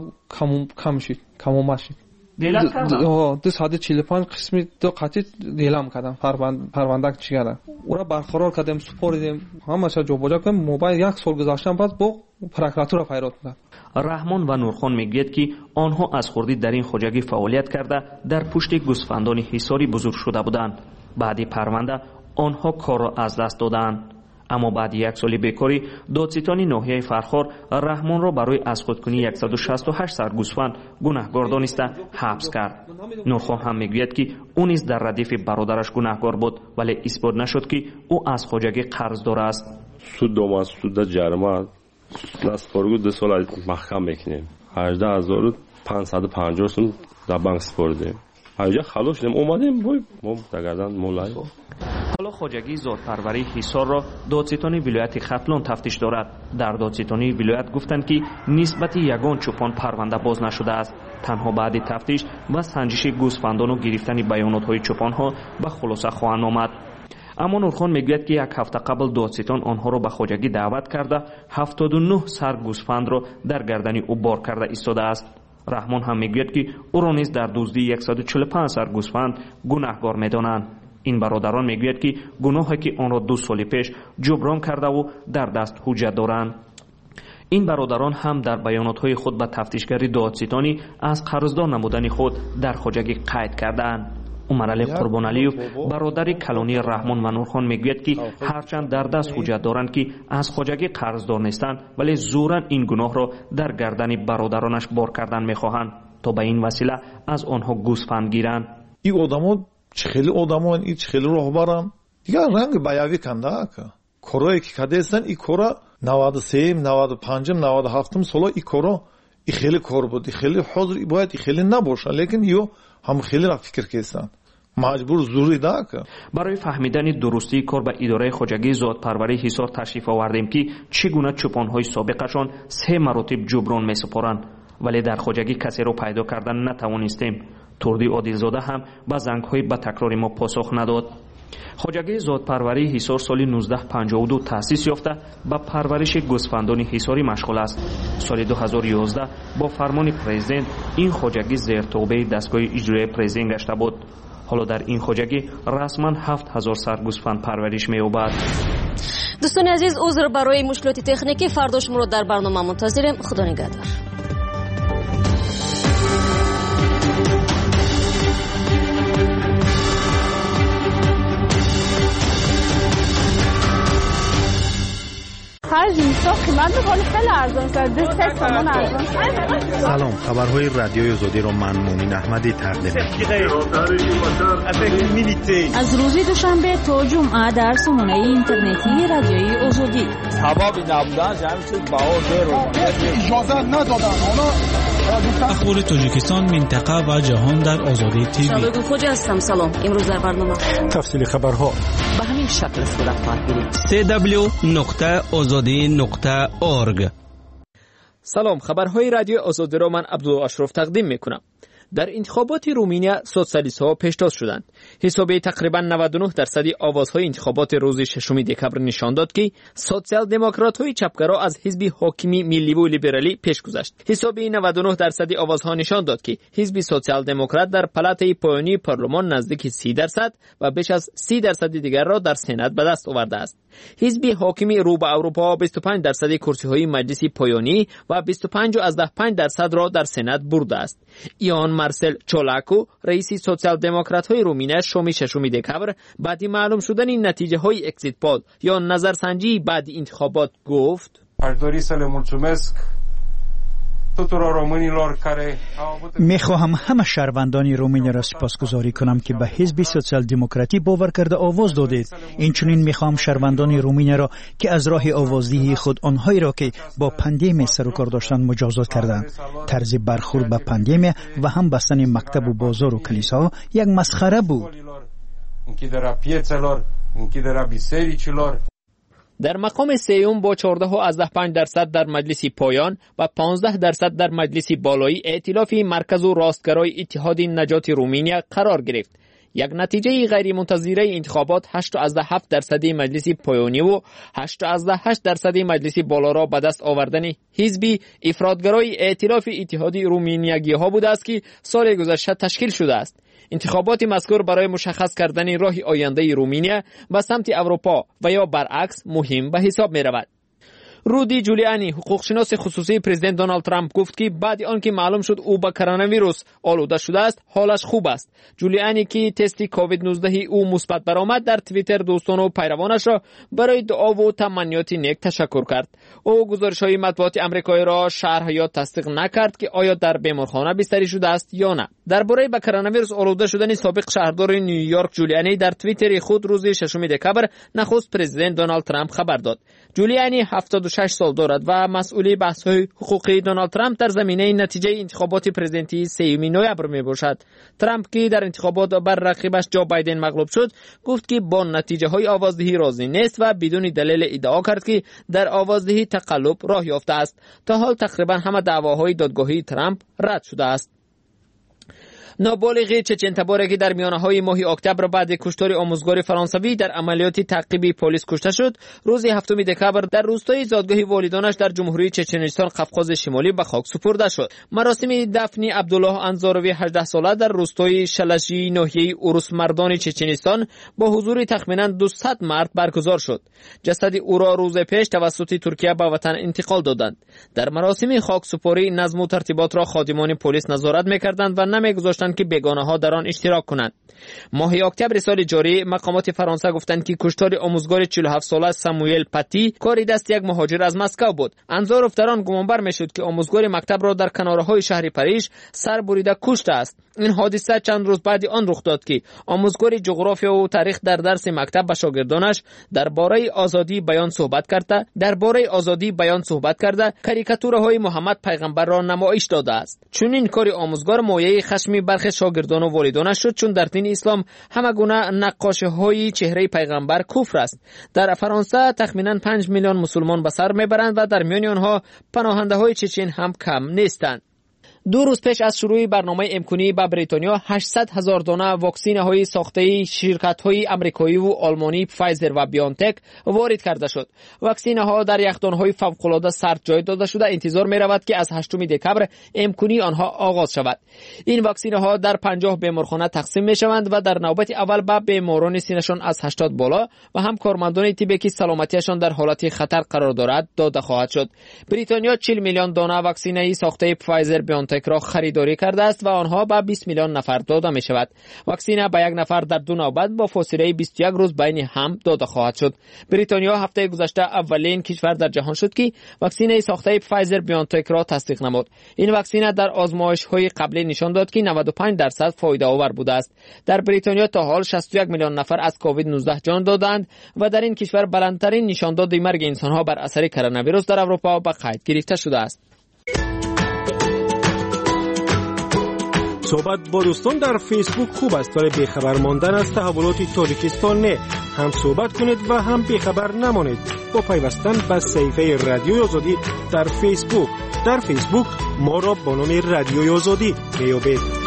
کم اومد شد. دیلت کردم 245 قسمی دو قطعی دیلم کردم پرونده چی کردم او را برقرار کردیم سپردیم همه چیز جابجا کردیم. موبایل 1 سال گذشتن بعد با پروکراتور پیدا کردم. رحمان و نورخان میگوید که آنها از خوردی در این خوجگی فعالیت کرده در پشت گوسفندان حصاری بزرگ شده بودند. بعد پرونده آنها کار را از دست دادند. اما بعد 1 سال بیکاری دادستان ناحیه فرخار رحمان را برای از خودکنی 168 سر گوسفند گناهکار دانسته حبس کرد. نورخان هم میگوید که او نیز در ردیف برادرش گناهکار بود، ولی اثبات نشد که او از خوجگی قرضدار است. سود دوماز سود جریمه نسپارگو 2 سال محکم میکنیم 18550 سون در بانک سپردیم. اینجا خلاص شدیم اومدیم ما دگردن مولای. حالا خوجگی ذات‌پروری حصار را دادستانی ولایت ختلان تفتیش دارد. در دادستانی ولایت گفتند که نسبت یگان چوپان پرونده باز نشده است. تنها بعد تفتیش و سنجش گوسفندان و گرفتن بیانات‌های چوپان‌ها به خلاصه خواهند آمد. اما نورخان میگوید که 1 هفته قبل دادستان آنها را به خوجگی دعوت کرده 79 سر گوسفند را در گردن او بار کرده ایستاده است. رحمان هم میگوید که او را نیز در دزدی 145 سر گوسفند گناهکار میدانند. این برادران میگوید که گناهی که آن را 2 سال پیش جبران کرده و در دست حجت دارند. این برادران هم در بیانات‌های خود به تفتیشگری دادستانی از قرضدار نمودن خود در خوجگی قید کردند. عمرعلی قربانعلیف برادر کلانی رحمان و نورخان میگوید که هرچند در دست حجت دارند که از خوجگی قرضدار نیستند، ولی زوراً این گناه را در گردن برادرانش بار کردن میخواهند تا به این وسیله از آنها گوسفند گیرند. این آدما خیلی آدمان این خیلی راهبران دیگه رنگ بیاوی کنده که کارایی که کرده هستن این کارا 93 95 97 سال این کارا این خیلی کار بود، خیلی حاضر باید خیلی نباشه، لیکن یو هم خیلی را فکر کردن مجبور زوری ده که برای فهمیدن درستی کار به اداره خوجگی ذات‌پروری حصار تشریف آوردیم که چگونه چوپان‌های سابقشان 3 مراتب جبران می‌سپارند، ولی در خوجگی کسی را پیدا کردن نتوانستیم. توردی عادلزاده هم با زنگ‌های به تکرار ما پاسخ نداد. خوجگی ذات‌پروری حصار سال 1952 تأسیس یافته با پرورش گوسفندان حصاری مشغول است. سال 2011 با فرمان پرزیدنت این خوجگی زیر توبه دستگاه اجرایی پرزیدنت گشته بود. حالا در این خوجگی رسما 7000 سر گوسفند پرورش می‌یابد. دوستان عزیز عذر برای مشکلات تکنیکی، فردا شما را در برنامه منتظریم. خدا نگهدار. خیلی ارزان شد. سلام، خبرهای رادیوی آزادی را من مومن احمدی تقدیم می‌کنم. از روز دوشنبه تا جمعه در سامانه اینترنتی رادیوی آزادی. سبب نبودن همین چیز بهار اجازه ندادن. اخبار تاجیکستان، منطقه و جهان در آزادی تیوی. شادو خوجا هستم. سلام. امروز در برنامه تفصیل خبرها به همین شکل صورت خواهد گرفت. www.azadi.org. سلام، خبرهای رادیو آزادی را من عبدالاشرف تقدیم میکنم. در انتخابات رومانیا سوسیالیست‌ها پیشتاز شدند. حساب تقریبا 99% آوازهای انتخابات روز 6 دکبر نشان داد که سوسیال دموکرات‌های چپگرا از حزب حاکمی ملی و لیبرالی پیش گذشت. حساب 99% آوازها نشان داد که حزب سوسیال دموکرات در پلاتای پایانی پارلمان نزدیک 30% و بیش از 30% دیگر را در سنا به دست آورده است. حزب حاکمی رو به اروپا 25% کرسی‌های مجلس پایانی و 25.5% را در سنا برده است. ایان مارسل چولاکو، رئیس سوسیال دموکرات‌های رومانیا، شام 6 دکبر بعد معلوم شدن نتیجه‌های اکزیت پول یا نظرسنجی بعد انتخابات گفت: میخواهم همه شهروندان رومانیا را سپاسگزاری کنم که به حزب سوسیال دموکراتی باور کرده آواز دادید. اینچنین میخواهم شهروندان رومانیا را که از راه آوازدهی خود آنهایی را که با پاندمی سر و کار داشتند مجازات کردند. طرز برخورد به پاندمی و هم بستن مکتب و بازار و کلیسا یک مسخره بود. در مقام سوم با 14.5% در مجلس پایان و 15% در مجلس بالایی ائتلاف مرکز و راستگرای اتحاد نجات رومانیا قرار گرفت. یک نتیجه غیر منتظره انتخابات 8.7% مجلس پایانی و 8.8% مجلس بالا را به دست آوردن حزب افراطگرای ائتلاف اتحاد رومانیایی ها بوده است که سال گذشته تشکیل شده است. انتخابات مذکور برای مشخص کردن راه آینده رومانیا به سمت اروپا و یا برعکس مهم به حساب می رود. رودی جولیانی، حقوقشناس خصوصی پرزیدنت دونالد ترامپ، گفت که بعد آنکه معلوم شد او با کرونا ویروس آلوده شده است، حالش خوب است. جولیانی که تست کووید 19 او مثبت برآمد، در توییتر دوستان و پیروانش را برای دعا و تمنیات نیک تشکر کرد. او گزارش‌های مطبوعات آمریکایی را شرح یا تصدیق نکرد که آیا در بیمارخانه بستری شده است یا نه. درباره با کرونا ویروس آلوده شدن سابق شهردار نیویورک جولیانی در توییتر خود روز 6 دکبر نخست پرزیدنت دونالد ترامپ خبر داد. جولیانی 76 سال دارد و مسئول بحث‌های حقوقی دونالد ترامپ در زمینه نتیجه انتخابات پرزیدنتی 3 نوامبر میباشد. ترامپ که در انتخابات بر رقیبش جو بایدن مغلوب شد، گفت که با نتیجه‌های آوازدهی راضی نیست و بدون دلیل ادعا کرد که در آوازدهی تقلب راه یافته است. تا حال تقریبا همه دعواهای دادگاهی ترامپ رد شده است. نابالغ چچن تباره که در میانه‌های ماه اکتبر بعد کشتار آموزگار فرانسوی در عملیات تعقیبی پلیس کشته شد، روز 7 دکبر در روستای زادگاه والدانش در جمهوری چچنستان قفقاز شمالی به خاک سپرده شد. مراسم دفن عبدالله انزاروی 18 ساله در روستای شلشی ناحیه اورس مردان چچنستان با حضور تخمیناً 200 مرد برگزار شد. جسد او را روز پیش توسط ترکیه به وطن انتقال دادند. در مراسم خاک سپاری نظم و ترتیبات را خادمان پلیس نظارت می‌کردند و نمی‌گذاشتند که بیگانه ها در آن اشتراک کنند. ماه اکتبر سال جاری مقامات فرانسه گفتند که کشتار آموزگار 47 ساله ساموئل پاتی کاری دست یک مهاجر از مسکو بود. انزاروف در آن گمانبر میشد که آموزگار مکتب را در کنارهای شهر پاریژ سر بریده کشته است. این حادثه چند روز بعد آن رخ داد که آموزگار جغرافیا و تاریخ در درس مکتب به شاگردانش درباره آزادی بیان صحبت کرده کاریکاتورهای محمد پیغمبر را نمایش داده است. چون این کار آموزگار مایه خشمی برخی شاگردان و والدانش شد، چون در دین اسلام همه گونه نقاشی‌های چهره پیغمبر کفر است. در فرانسه تخمیناً 5 میلیون مسلمان به سر میبرند و در میان آنها پناهنده‌های چچن هم کم نیستند. 2 روز پیش از شروع برنامه امکنی به بریتانیا 800,000 دانه واکسین‌های ساخته شرکت‌های آمریکایی و آلمانی فایزر و بیانتک وارد کرده شد. واکسین‌ها در یخدان‌های فوق‌العاده سرد جای داده شده. انتظار می‌رود که از 8 دکبر امکنی آنها آغاز شود. این واکسین‌ها در 50 بیمارخانه تقسیم می‌شوند و در نوبت اول به بیماران سینه‌شان از 80 بالا و هم کارمندان طبی که سلامتیشان در حالت خطر قرار دارد داده خواهد شد. بریتانیا 40 میلیون دانه واکسینه ساخته فایزر بیانتک را خریداری کرده است و آنها به 20 میلیون نفر داده می شود. واکسینه به یک نفر در 2 نوبت با فاصله 21 روز بین هم داده خواهد شد. بریتانیا هفته گذشته اولین کشور در جهان شد که واکسینه ساخته فایزر بیانتک را تصدیق نمود. این واکسینه در آزمایش‌های قبلی نشان داد که 95% فایده آور بوده است. در بریتانیا تا حال 61 میلیون نفر از کووید 19 جان دادند و در این کشور بلندترین نشانداد مرگ انسان‌ها بر اثر کرونا ویروس در اروپا به قید گرفته شده است. صحبت با دوستان در فیسبوک خوب است ولی بیخبر ماندن از تحولات تاجیکستان نه. هم صحبت کنید و هم بیخبر نمانید با پیوستن به صفحه رادیوی آزادی در فیسبوک. در فیسبوک ما را با نام رادیوی آزادی میابید.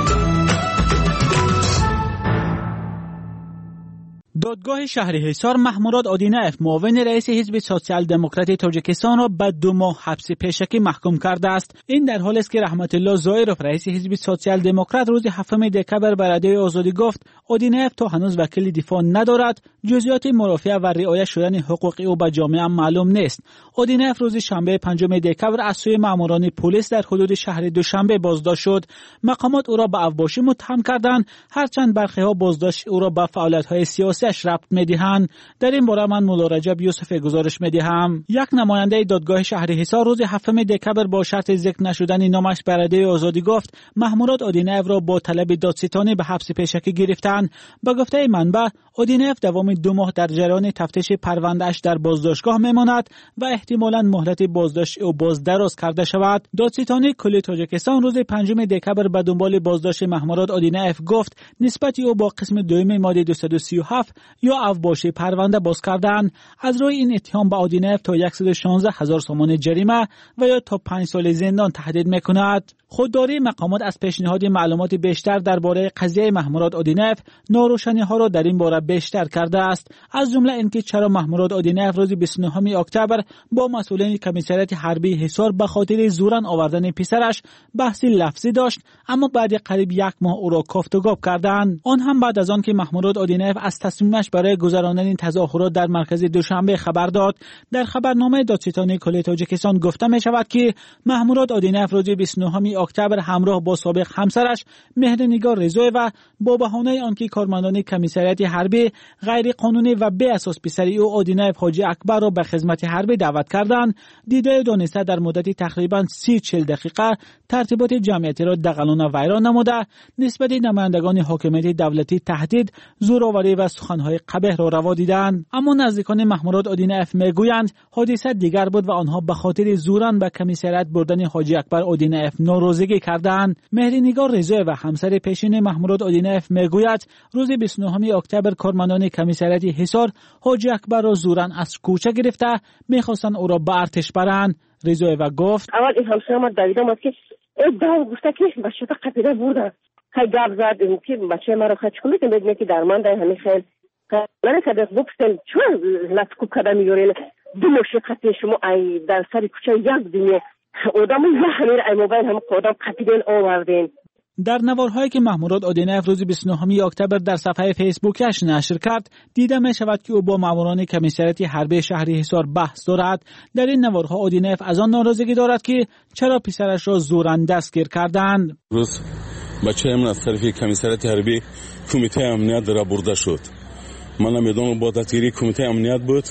دادگاه شهر حصار محموراد آدینایف معاون رئیس حزب سوسیال دموکرات تاجیکستان را به 2 ماه حبس پیشکی محکوم کرده است. این در حالی است که رحمت الله ظاهرов رئیس حزب سوسیال دموکرات روز 7 دکبر به رادیوی آزادی گفت آدینایف تا هنوز وکیل دفاع ندارد. جزئیات مرافعه و رعایت شدن حقوق او به جامعه معلوم نیست. آدینایف روز شنبه 5 دکبر از سوی ماموران پلیس در حدود شهر دوشنبه بازداشت شد. مقامات او را به افباشی متهم کردند، هرچند برخی ها بازداشت او را به فعالیت‌های سیاسی ربط می‌دهند. در این باره من مولا رجب یوسف گزارش می‌دهم. یک نماینده دادگاه شهر حصار روز 7 دکبر با شرط ذکر نشدن نامش به رادیوی آزادی گفت محموراد آدینایف را با طلب دادستانی به حبس پیشکی گرفتند. به گفته منبع آدینایف دوام 2 ماه در جریان تفتیش پرونده‌اش در بازداشتگاه میماند و احتمالاً مهلت بازداشت او باز دراز کرده شود. دادستانی کل تاجیکستان روز 5 دکبر به دنبال بازداشت محموراد آدینایف گفت نسبت او با قسم دوم ماده 237 یا افباشی پرونده باز کردن. از روی این اتهام به آدینایف تا 116,000 سومان جریمه و یا تا 5 سال زندان تهدید میکند. خودداری مقامات از پیشنهاد معلومات بیشتر درباره قضیه محموراد آدینایف ناروشنی ها را در این باره بیشتر کرده است، از جمله اینکه چرا محموراد آدینایف روز 29 اکتبر با مسئولین کمیساریات حربی حصار به خاطر زورن آوردن پسرش بحثی لفظی داشت، اما بعد قریب 1 ماه او را کافت و گاب کردند. آن هم بعد از آن که محموراد آدینایف از تصمیمش برای گذراندن این تظاهرات در مرکز دوشنبه خبر داد. در خبرنامه دادستانی کل تاجیکستان گفته می شود که محموراد آدینایف روز 29 اکتبر همراه با سابق همسرش مهرنگار رضایeva با بهانه آنکه کارمندان کمیساریات حربی غیر قانونی و بی اساس پسری او آدینایف حاجی اکبر را به خدمت حربی دعوت کردند. دیده دانسته در مدت تقریبا 30-40 دقیقه ترتیبات جمعیتی را دغلان و ویران نموده نسبت نمایندگان حاکمیت دولتی تهدید، زورآوری و سخنهای قبیح را روا دیدند. اما نزدیکان محموراد آدینایف میگویند حادثه دیگر بود و آنها به خاطر زورن به کمیساریات بردن حاجی اکبر آدینایف ناراضگی کردند. مهرنگار رضایeva همسر پیشین محموراد آدینایف میگوید روز 29 اکتبر کارمندان کمیساریات حصار حاجی اکبر را زورن از کوچه گرفته میخواستند او را به ارتش برند. رضایeva گفت اول این همسرم دویدم که ادعا گفته که بچه تا قپیده بوده خیلی گپ زد که بچه مرا خچ کنید میگه که درمان ده همین خیلی من که گفتم چون لطکوب کردم میگوین 2 مشقت شما ای در سر کوچه یک دنیا آدم زهریر ای موبایل هم قدام قپیدن آوردین. در نوارهایی که محموراد آدینایف روز 29 اکتبر در صفحه فیسبوکش نشر کرد دیده می شود که او با ماموران کمیساریات حربی شهر حصار بحث دارد. در این نوارها آدینایف از آن ناراضگی دارد که چرا پسرش را زورن دستگیر کردند. روز بچه من از طرف کمیساریات حربی کمیته امنیت را برده شد. من میدونم با دستگیری کمیته امنیت بود.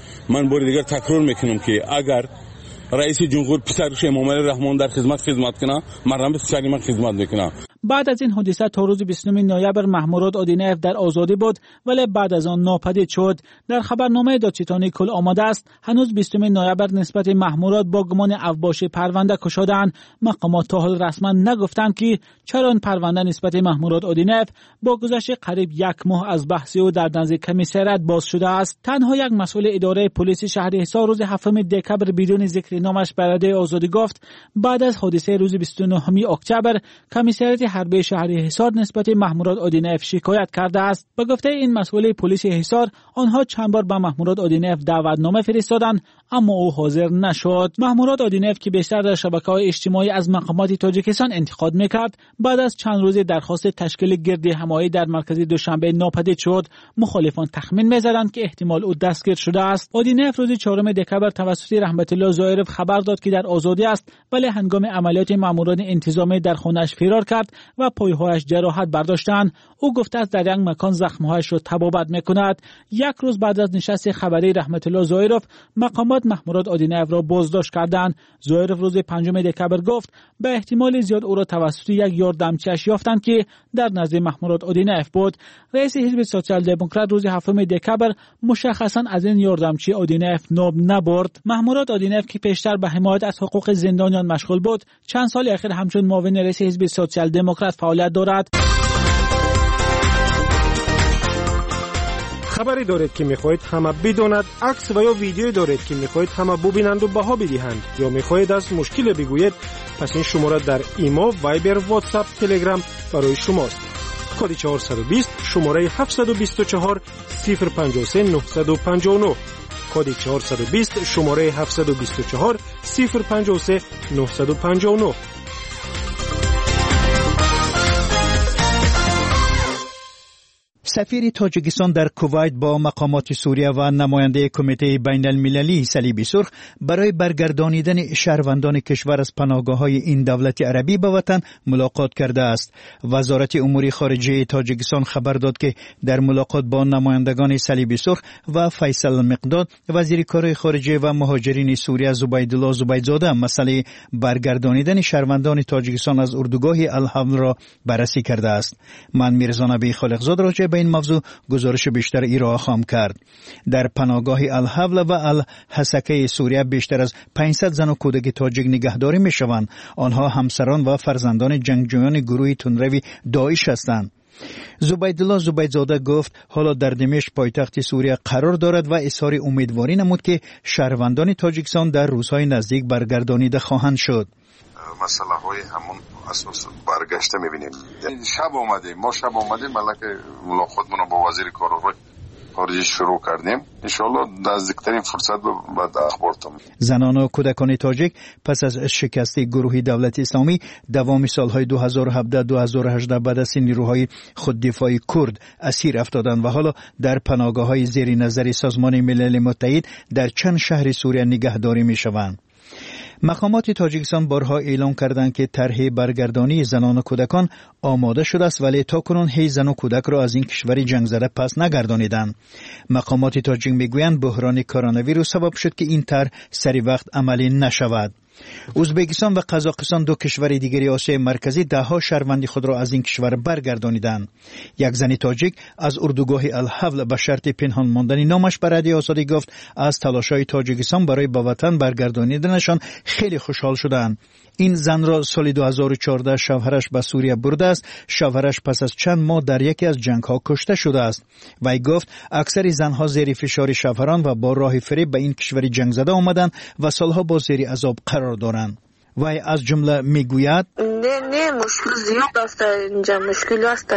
من بار دیگر تکرار میکنم که اگر رئیس جمهور پسرش امام علی رحمان در خدمت کنه من پسری من خدمت میکنم. بعد از این حادثه تا روز 29 نوامبر محموراد آدینایف در آزادی بود ولی بعد از آن ناپدید شد. در خبرنامه دادستانی کل آمده است هنوز 20 نوامبر نسبت محموراد با گمان افباشی پرونده کشادند. مقامات تا حال رسما نگفتند که چرا این پرونده نسبت محموراد آدینایف با گذشت قریب 1 ماه از بحث او در نزد کمیساریات باز شده است. تنها یک مسئول اداره پلیس شهر حصار روز 7 دکبر بدون ذکر نامش به رادیوی آزادی گفت بعد از حادثه روز 29 اکتبر کمیساریات حربی شهر حصار نسبت محموراد آدینایف شکایت کرده است. به گفته این مسئول پلیس حصار آنها چند بار به محموراد آدینایف دعوتنامه فرستادند اما او حاضر نشد. محموراد آدینایف که بیشتر در شبکه‌های اجتماعی از مقامات تاجیکستان انتقاد میکرد بعد از چند روز درخواست تشکیل گردی همایی در مرکز دوشنبه ناپدید شد. مخالفان تخمین می‌زدند که احتمال او دستگیر شده است. آدینایف روز 4 دکبر توسط رحمت الله ظاهرov خبر داد که در آزادی است ولی هنگام عملیات ماموران انتظامی در خانه‌اش فرار کرد و پایهایش جراحت برداشتند. او گفته است در یک مکان زخم‌هایش را تبابت می‌کند. 1 روز بعد از نشست خبری رحمت الله ظاهرov مقامات محموراد آدینایف را بازداشت کردند. ظاهرov روز 5 دکبر گفت به احتمال زیاد او را توسط یک یاردمچیش یافتند که در نزد محموراد آدینایف بود. رئیس حزب سوسیال دموکرات روز 7 دکبر مشخصا از این یاردمچی آدینایف نام نبرد. محموراد آدینایف که پیشتر به حمایت از حقوق زندانیان مشغول بود چند سال اخیر همچون معاون رئیس حزب سوسیال دموکرات فعالیت دارد. خبری دارید که میخواهید همه بداند، عکس و یا ویدیویی دارید که میخواهید همه ببینند و بها بدهند، یا میخواهید از مشکل بگویید، پس این شماره در ایما، وایبر، واتساپ، تلگرام برای شماست. کد 420 شماره 724 053 959. کد 420 شماره 724 053 959. سفیر تاجیکستان در کویت با مقامات سوریه و نماینده کمیته بین المللی صلیب سرخ برای برگردانیدن شهروندان کشور از پناهگاه‌های این دولت عربی به وطن ملاقات کرده است. وزارت امور خارجه تاجیکستان خبر داد که در ملاقات با نمایندگان صلیب سرخ و فیصل مقداد وزیر کار خارجه و مهاجرین سوریه زبیدالله زبیدزاده مسئله برگردانیدن شهروندان تاجیکستان از اردوگاه الحول را بررسی کرده است. من میرزا نبی خالقزاد راجع به این موضوع گزارش بیشتر ارائه خواهم کرد. در پناهگاه الحول و الحسکه سوریه بیشتر از 500 زن و کودک تاجیک نگهداری می شوند. آنها همسران و فرزندان جنگجویان گروه تندروی داعش هستند. زبیدالله زبیدزاده گفت حالا در دمشق پایتخت سوریه قرار دارد و اظهار امیدواری نمود که شهروندان تاجیکستان در روزهای نزدیک برگردانیده خواهند شد. مسئله های همون اساس برگشته میبینیم. ما شب آمدیم ملک ملاقاتمون با وزیر کار خارجه شروع کردیم. انشالله نزدیکترین فرصت بعد اخبارتم. زنان و کودکان تاجیک پس از شکست گروه دولت اسلامی دوام سالهای 2017-2018 بعد از نیروهای خوددفاعی کرد اسیر افتادند و حالا در پناهگاه‌های زیر نظر سازمان ملل متحد در چند شهر سوریه نگهداری میشوند. مقامات تاجیکستان بارها اعلام کردند که طرح برگردانی زنان و کودکان آماده شده است، ولی تاکنون هیچ زن و کودک را از این کشور جنگ زده پس نگردانیدند. مقامات تاجیک میگویند بحران کرونا ویروس سبب شد که این طرح سری وقت عملی نشود. ازبکستان و قزاقستان دو کشور دیگری آسیای مرکزی دهها شهروند خود را از این کشور برگردانیدند. یک زن تاجیک از اردوگاه الحول به شرط پنهان ماندن نامش به رادیو آزادی گفت از تلاش‌های تاجیکستان برای به وطن برگردانیدنشان خیلی خوشحال شدند. این زن را سال 2014 شوهرش به سوریه برده است. شوهرش پس از چند ماه در یکی از جنگ‌ها کشته شده است. وی گفت اکثر زنها زیر فشار شوهران و با راه فریب به این کشور جنگ زده آمدند و سالها با زیر عذاب قرار دارند. وی از جمله میگوید نه مشکل زیاد است اینجا، مشکل است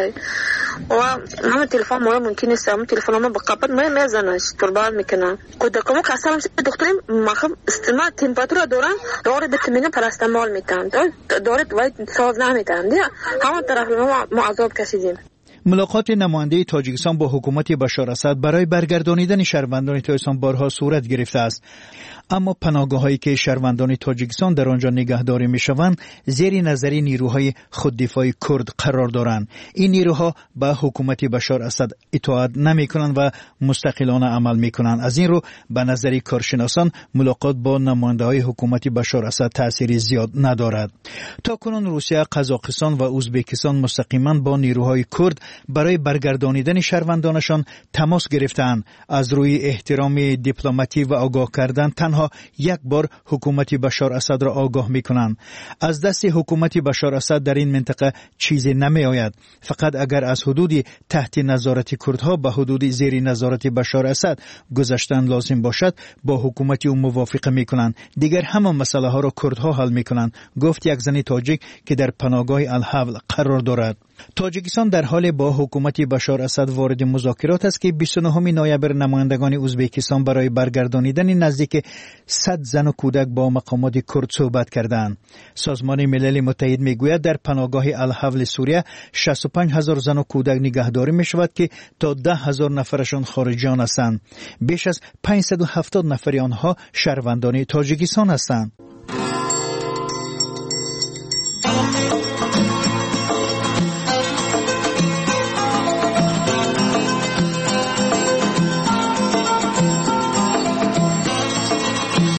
و همه تلفن ما ممکن است همه تلفن ما بقابت ما میزنه تربال میکنه کودکمو قسم دکتریم مخم استماع تمپراتور دوران داره بتمینه پاراستامول میتن داره وای ساز نمیتن همه طرف ما عذاب کشیدیم. ملاقات نماینده تاجیکستان با حکومت بشار اسد برای برگردانیدن شهروندان تاجیکستان بارها صورت گرفته است، اما پناهگاه‌هایی که شهروندان تاجیکستان در آنجا نگهداری می‌شوند زیر نظر نیروهای خوددفاعی کرد قرار دارند. این نیروها به حکومت بشار اسد اطاعت نمی‌کنند و مستقلانه عمل می‌کنند. از این رو به نظر کارشناسان ملاقات با نماینده‌های حکومت بشار اسد تأثیری زیاد ندارد. تاکنون روسیه، قزاقستان و ازبکستان مستقیما با نیروهای کرد برای برگردانیدن شهروندانشان تماس گرفتند. از روی احترام دیپلماتی و آگاه کردن تنها یک بار حکومت بشار اسد را آگاه می‌کنند. از دست حکومت بشار اسد در این منطقه چیزی نمی آید. فقط اگر از حدود تحت نظارت کردها به حدود زیر نظارت بشار اسد گذشتن لازم باشد با حکومت او موافقه می‌کنند. دیگر همه مسئله ها را کردها حل می‌کنند، گفت یک زن تاجیک که در پناهگاه الحول قرار دارد. تاجیکستان در حال با حکومت بشار اسد وارد مذاکرات است که 29 نوامبر نمایندگان ازبکستان برای برگردانیدن نزدیک 100 زن و کودک با مقامات کرد صحبت کردند. سازمان ملل متحد میگوید در پناهگاه الحول سوریه 65,000 زن و کودک نگهداری می شود که تا 10,000 نفرشان خارجیان هستند. بیش از 570 نفر آنها شهروندان تاجیکستان هستند.